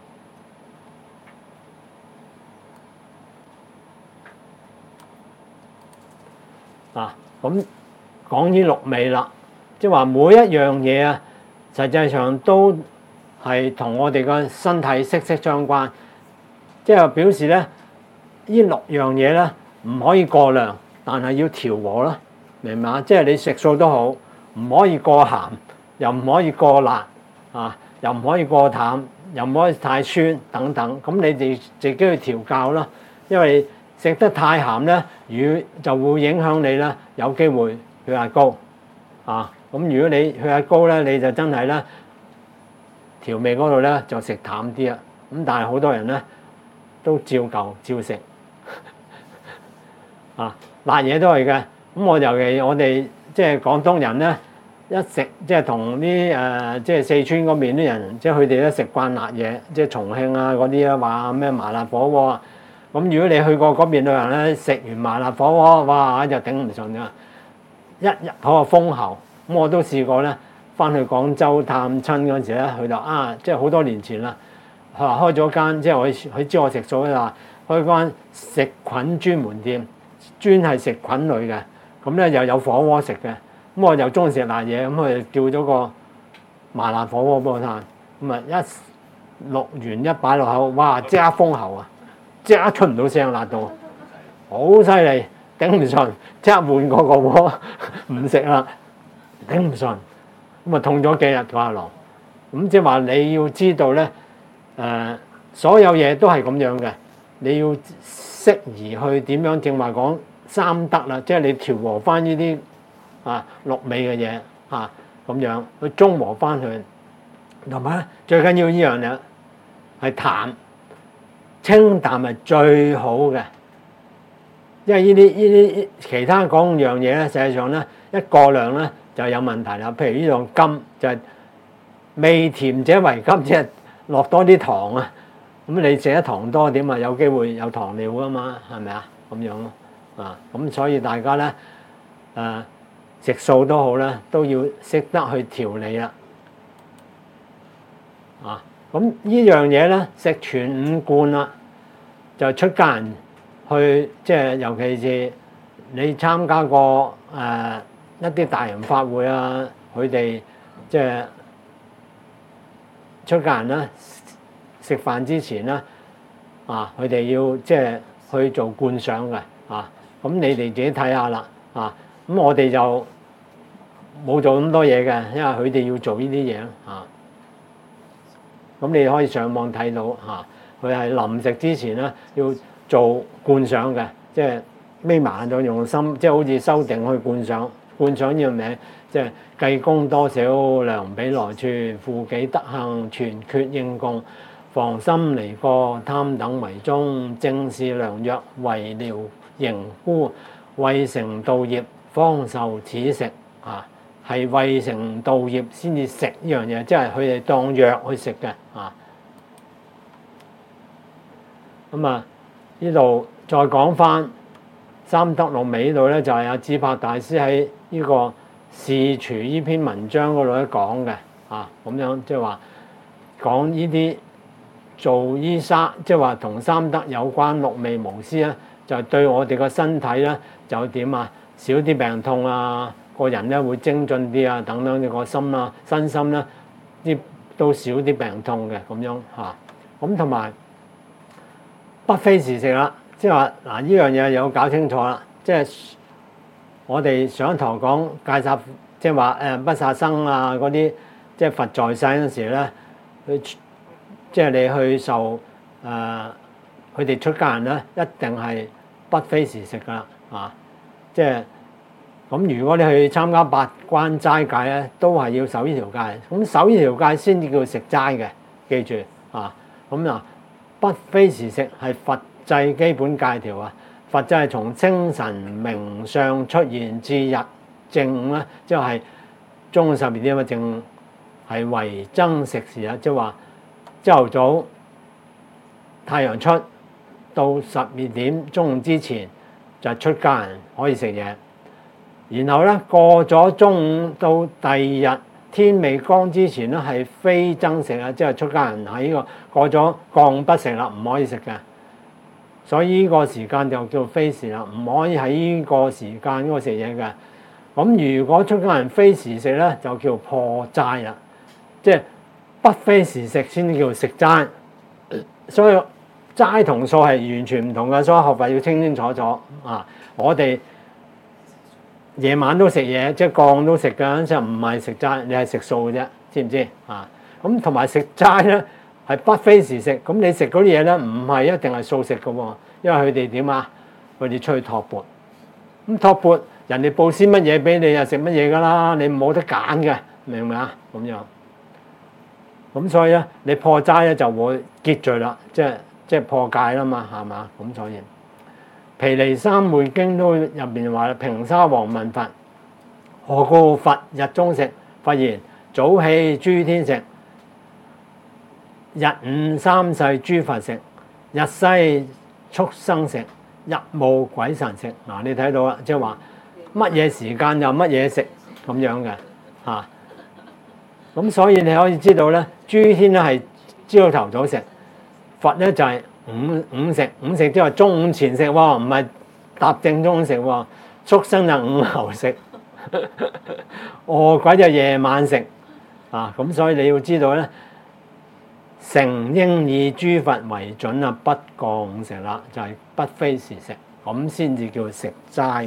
啊，咁講呢六味啦，即係話每一樣嘢啊，實際上都係同我哋個身體息息相關。即係表示咧，呢六樣嘢咧唔可以過量，但係要調和啦，明嘛？即係你食素都好，唔可以過鹹，又唔可以過辣，啊，又唔可以過淡，又唔可以太酸等等。咁你哋自己去調教啦，因為食得太鹹咧，與就會影響你咧，有機會血壓高啊！咁如果你血壓高咧，你就真係咧調味嗰度咧就食淡啲啊！咁但係好多人咧都照舊照食啊，辣嘢都係嘅。咁我尤其我哋即係廣東人咧，一食即係同啲誒即係四川嗰邊啲人，即係佢哋咧食慣辣嘢，即係重慶啊嗰啲啊話咩麻辣火鍋啊。咁如果你去過嗰邊旅行咧，食完麻辣火鍋，哇就頂唔順㗎，一入口就封喉。咁我都試過咧，翻去廣州探親嗰陣時咧，佢就啊，即係好多年前啦，佢話開咗間，即係我佢知我食素啦，開間食菌專門店，專係食菌類嘅。咁咧又有火鍋食嘅，咁我又中意食辣嘢，咁佢就叫咗個麻辣火鍋俾我嘆。咁啊一淥完一擺落口，哇即刻封喉啊！即刻出唔到聲，辣到好犀利頂唔順，即刻換個個窩唔食啦，頂唔順，咁啊痛咗幾日個阿郎。咁即係話你要知道咧，誒、呃、所有嘢都係咁樣嘅，你要適宜去點樣正話講三德啦，即係你調和翻呢啲啊六味嘅嘢啊咁樣去中和翻佢，同埋最緊要呢樣嘢係淡，清淡係最好嘅。因為呢啲呢啲其他講樣嘢咧，實際上咧一過量咧就有問題啦。譬如呢樣甘就係味甜者為甘，即係落多啲糖啊。咁你食得糖多點啊？有機會有糖尿噶嘛？係咪啊？咁樣咯啊。咁所以大家咧誒食素都好啦，都要識得去調理啦。啊，咁呢樣嘢咧食全五貫啦，就出家人。去即係尤其是你參加過誒、呃、一啲大型法會啊，佢哋即係出家人啦，食飯之前啦，啊佢哋要即係去做觀想嘅啊，咁你哋自己睇下啦啊，咁我哋就冇做咁多嘢嘅，因為佢哋要做呢啲嘢啊，咁你可以上網睇到嚇，佢係臨食之前咧要做觀想嘅，即係眯埋眼咗用心，即係好似修定去觀想。觀想呢個名，即係計功多少良比來處，負己德行全缺應供，防心離過貪等為宗，正是良藥為療形枯，為成道業方受此食啊，係為成道業先至食呢樣嘢，即係佢哋當藥去食嘅啊。咁啊〜呢度再講翻三德六味呢度咧，就係阿智柏大師喺呢個視廚呢篇文章嗰度咧講嘅啊，咁樣即係話講呢啲做依三，即係話同三德有關六味無私咧，就對我哋個身體咧就點啊，少啲病痛啊，個人咧會精進啲啊，等等，你個心啊身心咧啲都少啲病痛嘅咁樣嚇，咁同埋。不非時食啦，即係話嗱，呢樣嘢有搞清楚啦。即係我哋上堂講戒殺，即係話誒不殺生啊嗰啲，即係佛在世嗰陣時咧，去即係你去受誒佢哋出家人咧，一定係不非時食噶啦啊！即係咁，如果你去參加八關齋戒咧，都係要守呢條戒。咁守呢條戒先至叫食齋嘅，記住啊！咁啊〜不非時食係佛制基本戒條啊！佛制係從清晨明相出現至日正午咧，即係中午十二點嘅正午係為僧食時啊！即係話朝頭早太陽出到十二點中午之前就係出家人可以食嘢，然後咧過咗中午到第二日天未光之前咧係非僧食啊！即係出家人喺呢個過咗降不食啦，唔可以食嘅。所以呢個時間就叫非時啦，唔可以喺呢個時間嗰個食嘢嘅。咁如果出家人非時食咧，就叫破齋啦，即係不非時食先至叫食齋。所以齋同素係完全唔同嘅，所以學佛要清清楚楚啊！我哋夜晚都食嘢，即係降都食㗎，就唔係食齋，你係食素嘅啫，知唔知啊？咁同埋食齋咧係不非時食，咁你食嗰啲嘢咧唔係一定係素食嘅喎，因為佢哋點啊？佢哋出去托缽，咁托缽人哋佈施乜嘢俾你啊？食乜嘢㗎啦？你冇得揀嘅，明唔明啊？咁樣，咁所以咧你破齋咧就會結罪啦，即係即係破戒啦嘛，係嘛？咁所以。《毗尼三昧經》都入邊話啦，平沙王問佛：何故佛日中食？佛言：早起諸天食，日午三世諸佛食，日西畜生食，日暮鬼神食。嗱，你睇到啦，即係話乜嘢時間有乜嘢食咁樣嘅嚇。咁所以你可以知道咧，諸天咧係朝頭早食，佛咧就係、是。午午食，午食即係中午前食喎，唔係搭正中午食喎。畜生就午後食，餓鬼就夜晚食啊！咁所以你要知道咧，誠應以諸佛為準啊，不過午食啦，就係、是、不非時食咁先至叫食齋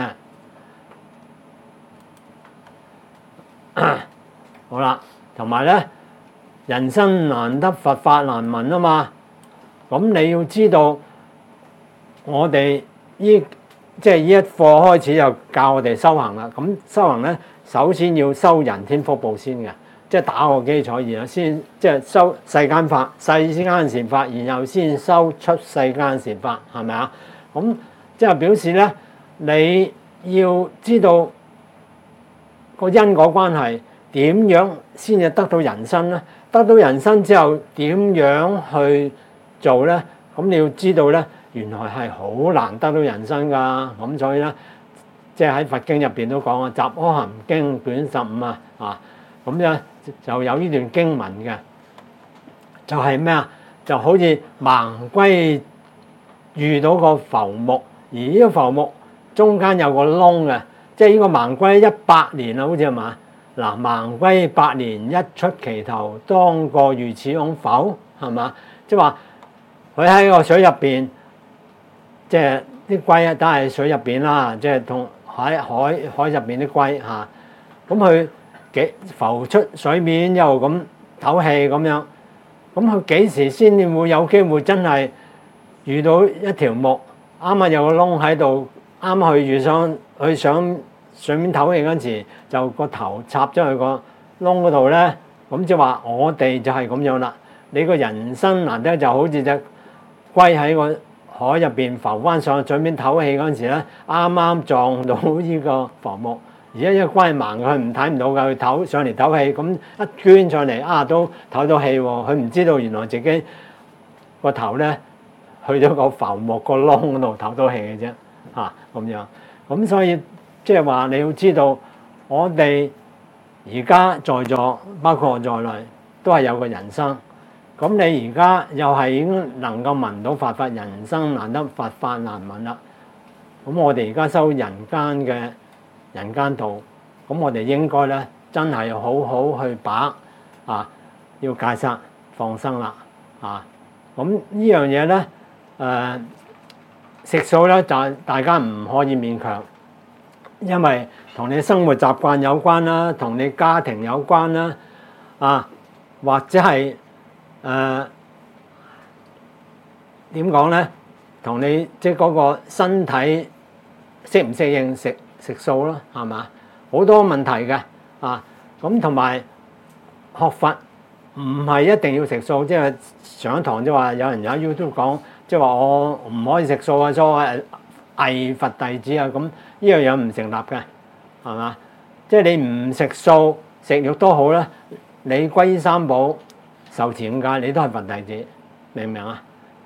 嘅。好啦，同埋咧，人生難得佛法難聞啊嘛。咁你要知道，我哋依即係依一課開始就教我哋修行啦。咁修行咧，首先要修人天福報先嘅，即係打個基礎，然後先即係修世間法、世間善法，然後先修出世間善法，係咪啊？咁即係表示咧，你要知道個因果關係點樣先至得到人生咧？得到人生之後點樣去做咧？咁你要知道咧，原來係好難得到人生㗎。咁所以咧，即係喺佛經入邊都講啊，《雜阿含經》卷十五啊，啊咁咧就有呢段經文嘅，就係咩啊？就好似盲龜遇到個浮木，而呢個浮木中間有個窿嘅，即係呢個盲龜一百年啊，好似係嘛？嗱，盲龜百年一出其頭，當過如此孔否？係嘛？即係話佢喺個水入邊，即係啲龜啊，都係水入邊啦，即係同海海海入邊啲龜嚇。咁佢幾浮出水面又咁唞氣咁樣，咁佢幾時先至會有機會真係遇到一條木，啱啱有個窿喺度，啱啱去遇上去上水面唞氣嗰陣時，就個頭插咗去個窿嗰度咧。咁即係話我哋就係咁樣啦。你個人生難得就好似隻龜喺個海入邊浮翻上水面唞氣嗰陣時咧，啱啱撞到呢個浮木。而家一個龜盲，佢唔睇唔到㗎，佢唞上嚟唞氣，咁一捐上嚟啊都唞到氣喎。佢唔知道原來自己個頭咧去咗個浮木個窿嗰度唞到氣嘅啫，嚇咁樣。咁所以即係話你要知道，我哋而家在座包括我在內都係有個人生。咁你而家又係已經能夠聞到法法，人生難得佛法難聞啦。咁我哋而家修人間嘅人間道，咁我哋應該咧真係好好去把握啊，要戒殺放生啦啊！咁呢樣嘢咧，誒食素咧就大家唔可以勉強，因為同你生活習慣有關啦，同你家庭有關啦，啊或者係誒點講咧，同你即係嗰個身體適唔適應食食素咯，係嘛？好多問題嘅啊！咁同埋學佛唔係一定要食素，即係上一堂即係話有人有 YouTube 講，即係話我唔可以食素啊，所謂偽佛弟子啊，咁呢樣嘢唔成立嘅，係嘛？即係你唔食素食肉都好啦，你皈依三寶受持五戒，你都係佛弟子，明唔明啊？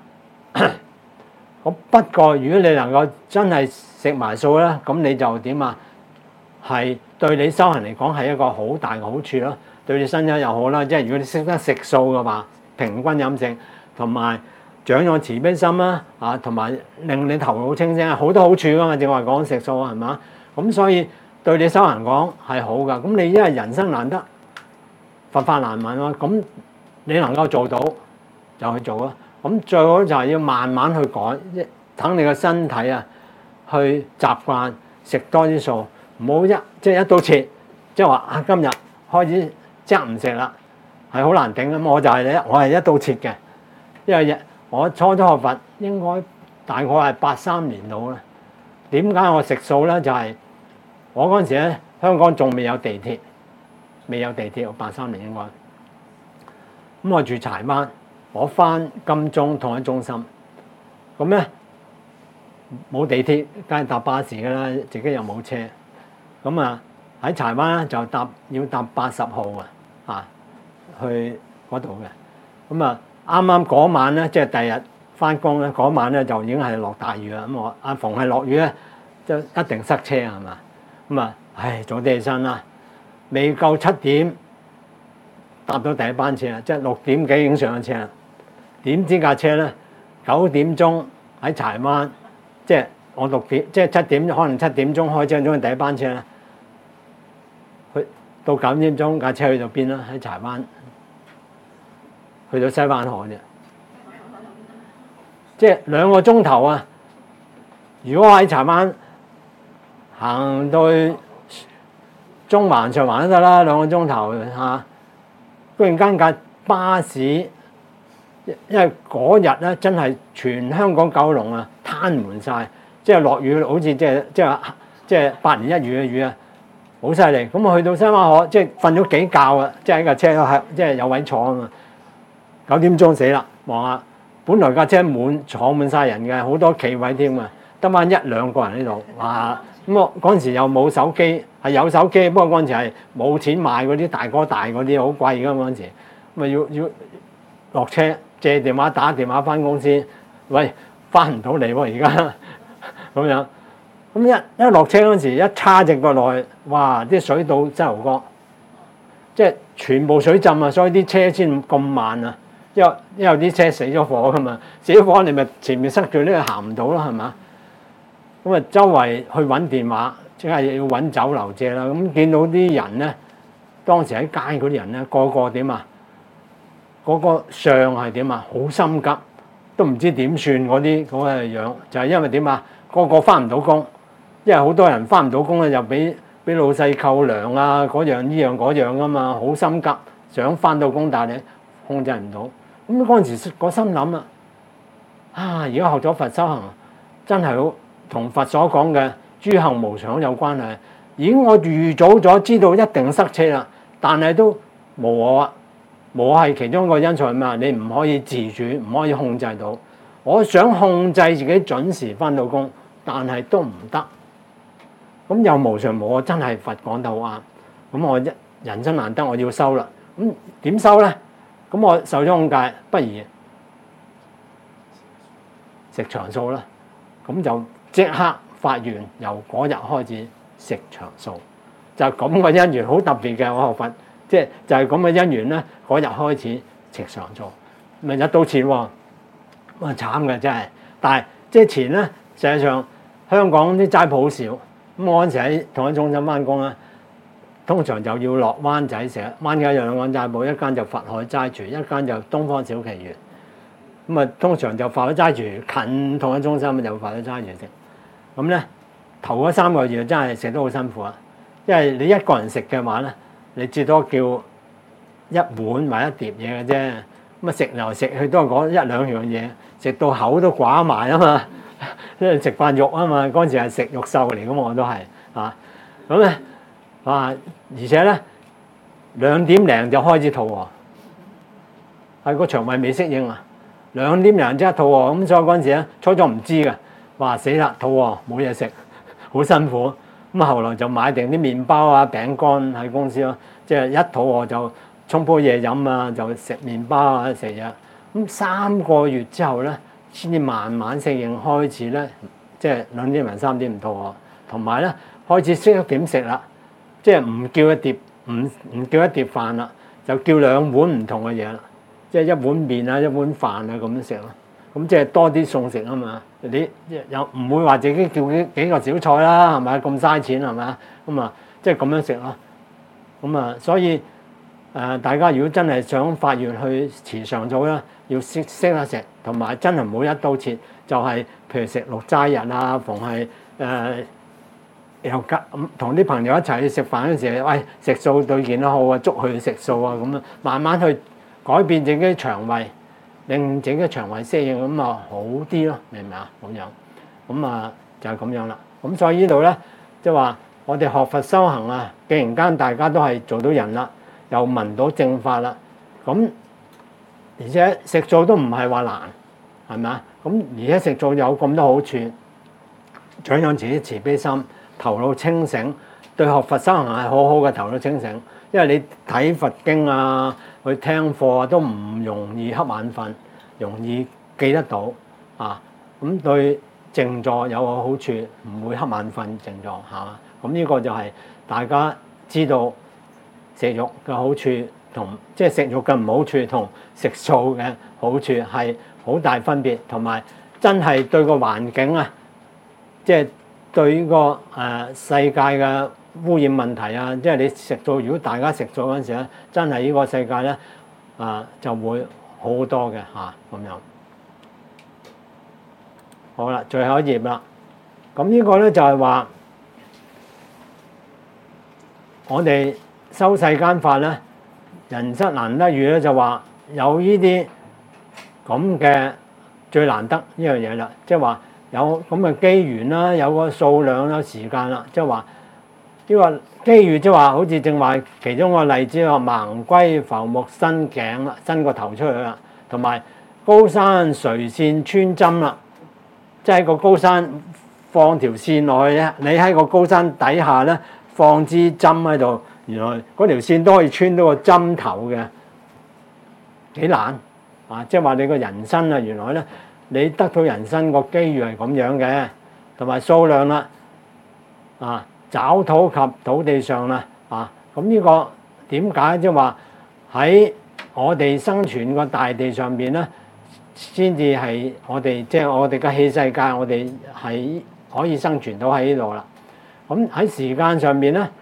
咁不過如果你能夠真係食埋素咧，咁你就點啊？係對你修行嚟講係一個好大嘅好處咯，對你身體又好啦。即係如果你識得食素嘅話，平均飲食同埋長咗慈悲心啦，啊，同埋令你頭腦清醒，好多好處噶嘛。正話講食素係嘛？咁所以對你修行講係好噶。咁你因為人生難得，佛法難聞咯，咁你能夠做到就去做咯。咁最好就係要慢慢去改，等你個身體啊去習慣食多啲素，唔好一即係一刀切，即係話啊今日開始即刻唔食啦，係好難頂。咁我就係咧，我係一刀切嘅，因為我初初學佛應該大概係八三年到啦。點解我食素咧？就係、是、我嗰陣時咧，香港仲未有地鐵，未有地鐵，我八三年應該。咁我住柴灣。我翻金鐘統一中心，咁咧冇地鐵，梗係搭巴士噶啦，自己又冇車，咁啊喺柴灣咧就搭要搭八十號啊，啊去嗰度嘅，咁啊啱啱嗰晚咧，即係第日翻工咧，嗰晚咧就已經係落大雨啦，咁我阿逢係落雨咧，就一定塞車係嘛，咁啊唉早啲起身啦，未夠七點搭到第一班車啊，即係六點幾已經上咗車啦。點知架車咧九點鐘喺柴灣，即係我六點，即係七點，可能七點鐘開車，鐘第一班車咧，去到九點鐘架車去到邊啦？喺柴灣，去到西灣河啫，即係兩個鐘頭啊！ 如果我喺柴灣行到去中環、上環都得啦，兩個鐘頭嚇。忽然間架巴士，因為嗰日咧真係全香港九龍啊攤滿晒，即係落雨，好似即係即係即係百年一遇嘅雨啊，好犀利。咁我去到西灣河，即係瞓咗幾覺啊，即係喺架車係即係有位坐啊嘛。九點鐘死啦，望下，本來架車滿坐滿晒人嘅，好多企位添啊，得翻一兩個人喺度，哇！咁我嗰陣時又冇手機，係有手機，不過嗰陣時係冇錢買嗰啲大哥大嗰啲，好貴㗎嗰陣時，咪要要落車借電話打電話翻公司，喂，翻唔到嚟喎而家咁樣，咁一一落車嗰陣時，一叉隻腳落去，哇！啲水到膝頭哥，即係全部水浸啊，所以啲車先咁慢啊，因為因為啲車死咗火㗎嘛，死咗火你咪前面塞住呢個行唔到啦，係嘛？咁啊，周圍去揾電話，即係要揾酒樓借啦。咁見到啲人咧，當時喺街嗰啲人咧，個個點啊？嗰個相係點啊？好心急，都唔知點算嗰啲嗰個樣，就係因為點啊？個個翻唔到工，因為好多人翻唔到工咧，就俾俾老細扣糧啊，嗰樣呢樣嗰樣啊嘛，好心急，想翻到工，但係控制唔到。咁嗰陣時個心諗啊，啊！而家學咗佛修行，真係好。同佛所講嘅諸行無常有關係，已經我預早咗知道一定塞車啦，但係都無我啊，無我係其中一個因素係咩啊？你唔可以自主，唔可以控制到。我想控制自己準時翻到工，但係都唔得。咁又無常無我，真係佛講得好啱。咁我一人生難得，我要修啦。咁點修咧？咁我受咗控戒，不如食長素啦。咁就即刻發願，由嗰日開始食長素，就咁嘅因緣，好特別嘅。我學佛，即係就係咁嘅因緣咧。嗰日開始食長素，咪一刀切喎，哇慘嘅真係。但係即係前咧，實際上香港啲齋鋪好少。咁我嗰陣時喺同一中心翻工咧，通常就要落灣仔食。灣仔有兩間齋鋪，一間就佛海齋廚，一間就東方小奇園。咁啊，通常就佛海齋廚近同一中心，就佛海齋廚食。咁咧頭嗰三個月真係食得好辛苦啊，因為你一個人食嘅話咧，你至多叫一碗或一碟嘢嘅啫。咁啊食嚟食去都係講一兩樣嘢，食到口都寡埋啊嘛，因為食飯肉啊嘛。嗰陣時係食肉獸嚟嘅嘛，我都係啊。咁咧啊，而且咧兩點零就開始肚餓，係個腸胃未適應啊。兩點零即刻肚餓，咁所以嗰陣時咧初初唔知嘅，話死啦肚餓冇嘢食，好辛苦。咁後來就買定啲麵包啊餅乾喺公司咯，即係一肚餓就沖杯嘢飲啊，就食麵包啊食嘢。咁三個月之後咧，先至慢慢適應，開始咧即係兩點零三點唔肚餓，同埋咧開始識得點食啦，即係唔叫一碟唔唔叫一碟飯啦，就叫兩碗唔同嘅嘢啦。即係一碗麵啊，一碗飯啊咁樣食咯。咁即係多啲餸食啊嘛。你又唔會話自己叫幾幾個小菜啦，係咪？咁嘥錢係咪？咁啊，即係咁樣食咯。咁啊，所以誒、呃，大家如果真係想發願去持長素咧，要識識得食，同埋真係唔好一刀切。就係、是、譬如食六齋日啊，逢係誒又夾咁同啲朋友一齊去食飯嗰時候，喂食素對健康好啊，捉佢食素啊，咁啊慢慢去改變自己腸胃，令自己嘅腸胃適應，咁啊好啲咯，明唔明啊？咁樣，咁啊就係咁樣啦。咁所以呢度咧，即係話我哋學佛修行啊，既然間大家都係做到人啦，又聞到正法啦，咁而且食素都唔係話難，係咪啊？咁而且食素有咁多好處，長養自己慈悲心，頭腦清醒，對學佛修行係好好嘅頭腦清醒，因為你睇佛經啊，去聽課啊，都唔容易瞌眼瞓，容易記得到啊。咁對靜坐有個好處，唔會瞌眼瞓靜坐嚇。咁、啊、呢個就係大家知道食肉嘅好處，同即係食肉嘅唔好處，同食素嘅好處係好大分別，同埋真係對個環境啊，即係對呢個誒世界嘅污染問題啊，即係你食素，如果大家食素嗰陣時咧，真係呢個世界咧啊就會好好多嘅嚇咁樣。好啦，最後一頁啦。 咁呢個咧就係話我哋修世間法咧，人生難得遇咧，就話有呢啲咁嘅最難得呢樣嘢啦，即係話有咁嘅機緣啦，有個數量啦、時間啦，即係話呢個機遇，即係話好似正話其中個例子話盲龜浮木伸頸啦，伸個頭出去啦，同埋高山垂線穿針啦，即係個高山放條線落去咧，你喺個高山底下咧放支針喺度，原來嗰條線都可以穿到個針頭嘅，幾難啊！即係話你個人生啊，原來咧你得到人生個機遇係咁樣嘅，同埋數量啦，啊，找土及土地上啦，啊，咁呢個點解即係話喺我哋生存個大地上邊咧，先至係我哋即係我哋嘅器世界，我哋係可以生存到喺呢度啦。咁喺時間上邊咧，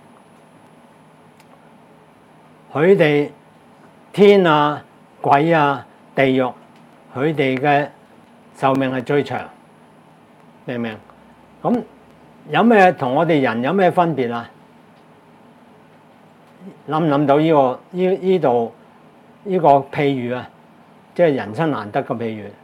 佢哋天啊、鬼啊、地獄，佢哋嘅壽命係最長，明唔明？咁有咩同我哋人有咩分別啊？諗唔諗到呢個呢呢度呢個譬喻啊？即係人生難得嘅譬喻，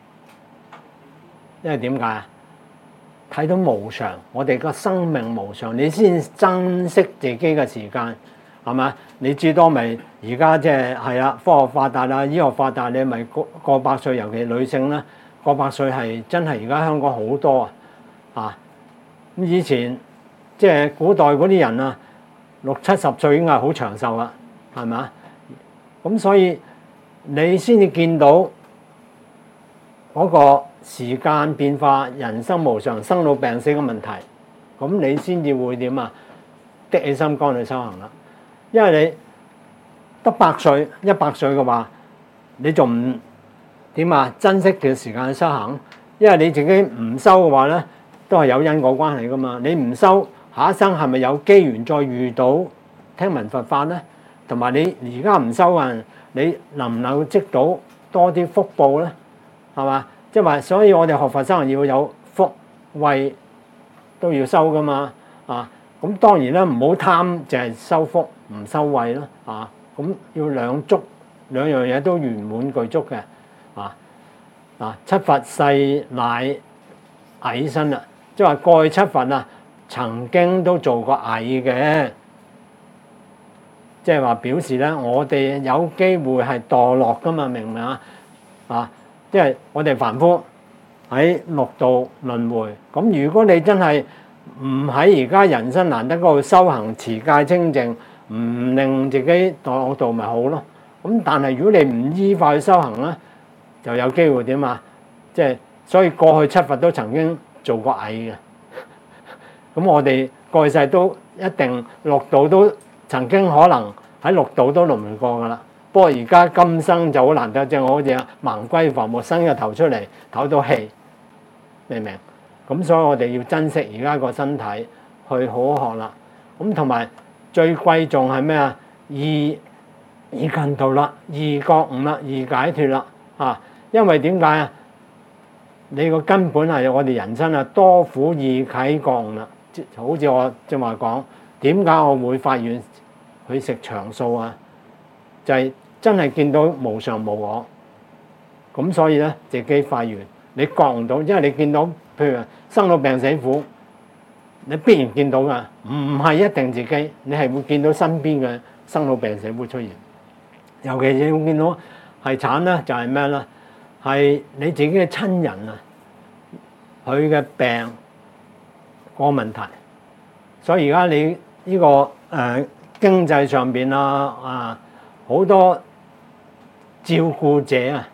因為點解啊？睇到無常，我哋個生命無常，你先珍惜自己嘅時間，係嘛？你至多咪而家即係係啦，科學發達啦，醫學發達，你咪過過百歲，尤其女性啦，過百歲係真係而家香港好多啊！啊，咁以前即係古代嗰啲人啊，六七十歲已經係好長壽啦，係嘛？咁所以你先至見到嗰個時間變化、人生無常、生老病死嘅問題，咁你先至會點啊？的起心肝去修行啦。因為你得百歲、一百歲嘅話，你仲唔點啊？珍惜嘅時間去修行，因為你自己唔修嘅話咧，都係有因果關係噶嘛。你唔修，下一生係咪有機緣再遇到聽聞佛法咧？同埋你而家唔修啊，你能唔能夠積到多啲福報咧？係嘛？即係話，所以我哋學佛修行要有福慧都要修噶嘛。啊，咁當然啦，唔好貪淨係修福唔修慧咯。啊，咁要兩足兩樣嘢都圓滿具足嘅。啊啊，七佛世乃蟻身啦，即係話過去七佛啊，曾經都做過蟻嘅，即係話表示咧，我哋有機會係墮落噶嘛，明唔明啊？啊！即係我哋凡夫喺六道輪迴，咁如果你真係唔喺而家人生難得嗰度修行持戒清淨，唔令自己墮落道咪好咯。咁但係如果你唔依法去修行咧，就有機會點啊？即係所以過去七佛都曾經做過蟻嘅，咁我哋過去世都一定六道都曾經可能喺六道都輪迴過噶啦。不過而家今生就好難得，即係我好似盲龜浮木伸個頭出嚟唞到氣，明唔明？咁所以我哋要珍惜而家個身體，去好好學啦。咁同埋最貴重係咩啊？易易近道啦，易覺悟啦，易解脫啦。啊，因為點解啊？你個根本係我哋人生啊，多苦易啟覺悟啦。好似我正話講，點解我會發願去食長素啊？就係、是。真係見到無常無我，咁所以咧自己發願，你覺唔到，因為你見到譬如生老病死苦，你必然見到噶，唔係一定自己，你係會見到身邊嘅生老病死會出現。尤其你會見到係慘咧，就係咩咧？係你自己嘅親人啊，佢嘅病個問題。所以而家你呢、這個誒、呃、經濟上邊啊啊好多。照顧者啊，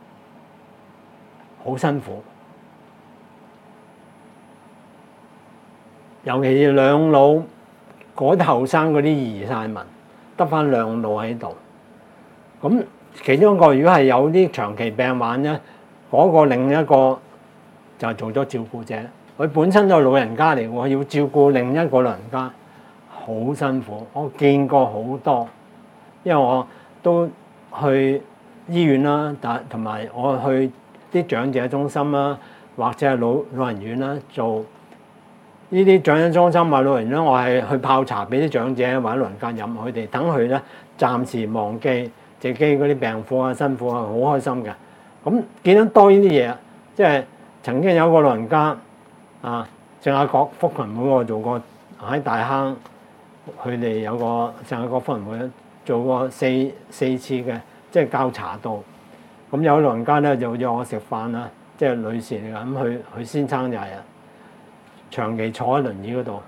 好辛苦，尤其是兩老嗰啲後生嗰啲移晒民，得翻兩老喺度。咁其中一個如果係有啲長期病患咧，嗰、嗰個另一個就做咗照顧者。佢本身都係老人家嚟喎，要照顧另一個老人家，好辛苦。我見過好多，因為我都去醫院啦，但同埋我去啲長者中心啦， 或者係老老人院啦，做呢啲長者中心啊、老人院，我係去泡茶俾啲長者或者老人家飲，佢哋等佢咧暫時忘記自己嗰啲病苦啊、辛苦啊，好開心嘅。咁見得多呢啲嘢，即係曾經有個老人家啊，聖雅各福群會我做過喺大坑，佢哋有個聖雅各福群會做過四四次嘅，即係教茶道。咁有老人家咧就約我食飯啦，即係女士嚟㗎，咁佢佢先生就係啊，長期坐喺輪椅嗰度，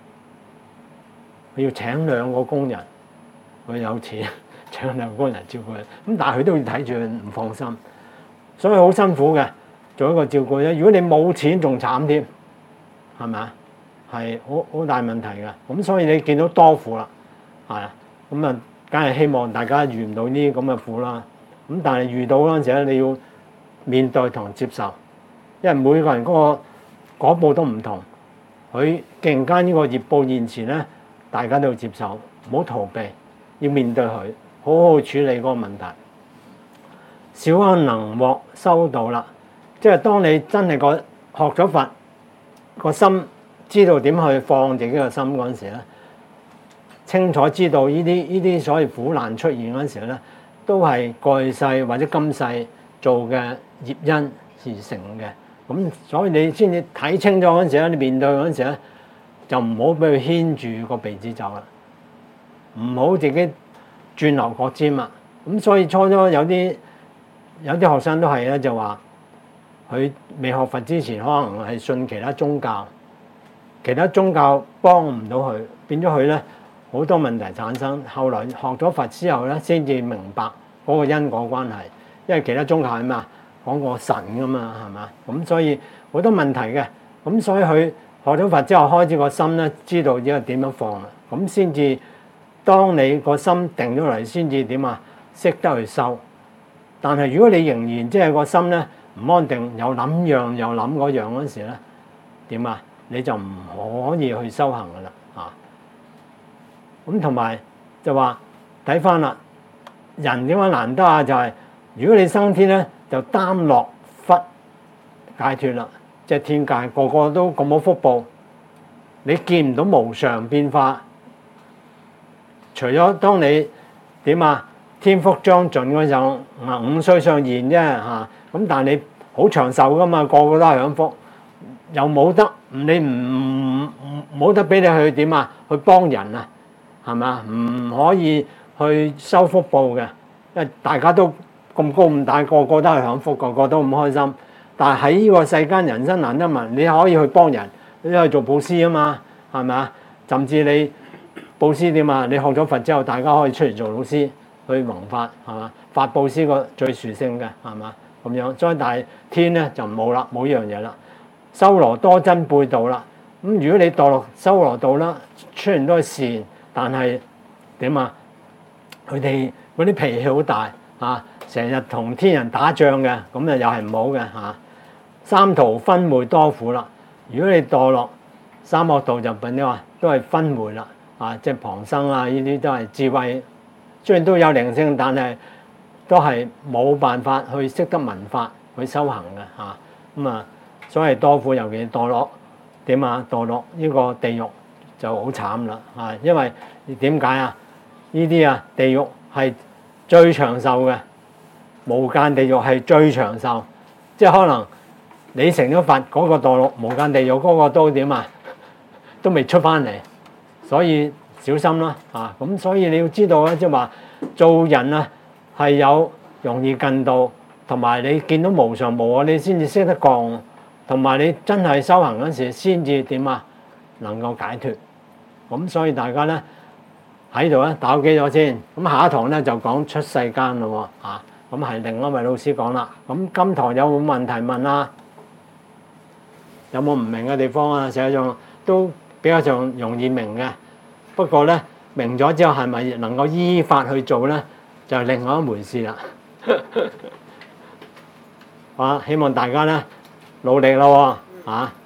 佢要請兩個工人，佢有錢請兩個工人照顧佢，咁但係佢都要睇住佢唔放心。所以好辛苦嘅，做一個照顧者。如果你冇錢，仲慘添，係咪啊？係好好大問題嘅。咁所以你見到多苦啦，係啊，咁啊，梗係希望大家遇唔到呢啲咁嘅苦啦。咁但係遇到嗰陣時咧，你要面對同接受，因為每個人嗰個嗰步都唔同。佢突然間呢個業報現前咧，大家都要接受，唔好逃避，要面對佢，好好處理嗰個問題。小恩能獲修道啦，即係當你真係個學咗佛個心，知道點去放自己個心嗰陣時咧，清楚知道呢啲呢啲所謂苦難出現嗰陣時咧，都係過去世或者今世做嘅業因而成嘅。咁所以你先至睇清楚嗰陣時咧，你面對嗰陣時咧，就唔好俾佢牽住個鼻子走啦，唔好自己轉牛角尖啊。咁所以初初有啲。有啲學生都係咧，就話佢未學佛之前，可能係信其他宗教，其他宗教幫唔到佢，變咗佢咧好多問題產生。後來學咗佛之後咧，先至明白嗰個因果關係，因為其他宗教係咩啊？講個神噶嘛，係嘛？咁所以好多問題嘅。咁所以佢學咗佛之後，開始個心咧知道呢個點樣放啦。咁先至當你個心定咗嚟，先至點啊？識得去修。但係如果你仍然即係個心咧唔安定，又諗樣又諗嗰樣嗰陣時咧，點啊？你就唔可以去修行噶啦啊！咁同埋就話睇翻啦，人點解難得啊？就係、是、如果你生天咧，就擔樂忽解脫啦，即係天界個個都咁好福報，你見唔到無常變化，除咗當你點啊？天福將盡嗰陣啊，五衰相現啫嚇。咁但係你好長壽噶嘛，個個都係享福，又冇得你唔唔冇得俾你去點啊？去幫人啊，係咪啊？唔可以去收福報嘅，因為大家都咁高咁大，個個都係享福，個個都咁開心。但係喺呢個世間人生難得聞，你可以去幫人，你可以做布施啊嘛，係咪啊？甚至你布施點啊？你學咗佛之後，大家可以出嚟做老師。去弘法係嘛？法布施個最殊勝嘅係嘛？咁樣，所以但係天咧就冇啦，冇呢樣嘢啦。修羅多真背道啦。咁如果你墮落修羅道啦，雖然都係善，但係點啊？佢哋嗰啲脾氣好大啊，成日同天人打仗嘅，咁啊又係唔好嘅嚇。三途昏昧多苦啦。如果你墮落三惡道就變咗話都係昏昧啦啊，即係旁生啊，呢啲都係智慧。雖然都有靈性，但係都係冇辦法去識得聞法去修行嘅嚇。咁啊，所謂多苦，尤其墮落點啊？墮落呢個地獄就好慘啦嚇。因為點解啊？呢啲啊地獄係最長壽嘅，無間地獄係最長壽。即係可能你成咗佛嗰個墮落無間地獄嗰個都點啊？都未出翻嚟，所以。小心啦，啊咁所以你要知道咧，即係話做人啊係有容易近道，同埋你見到無常無我，你先至識得降，同埋你真係修行嗰時先至點啊能夠解脫。咁所以大家咧喺度咧打機咗先，咁下一堂咧就講出世間咯喎，啊咁係另一位老師講啦。咁今堂有冇問題問啊？有冇唔明嘅地方啊？實際上都比較上容易明嘅。不過咧，明咗之後係咪能夠依法去做咧，就係另外一回事啦。啊，希望大家咧努力咯喎，啊！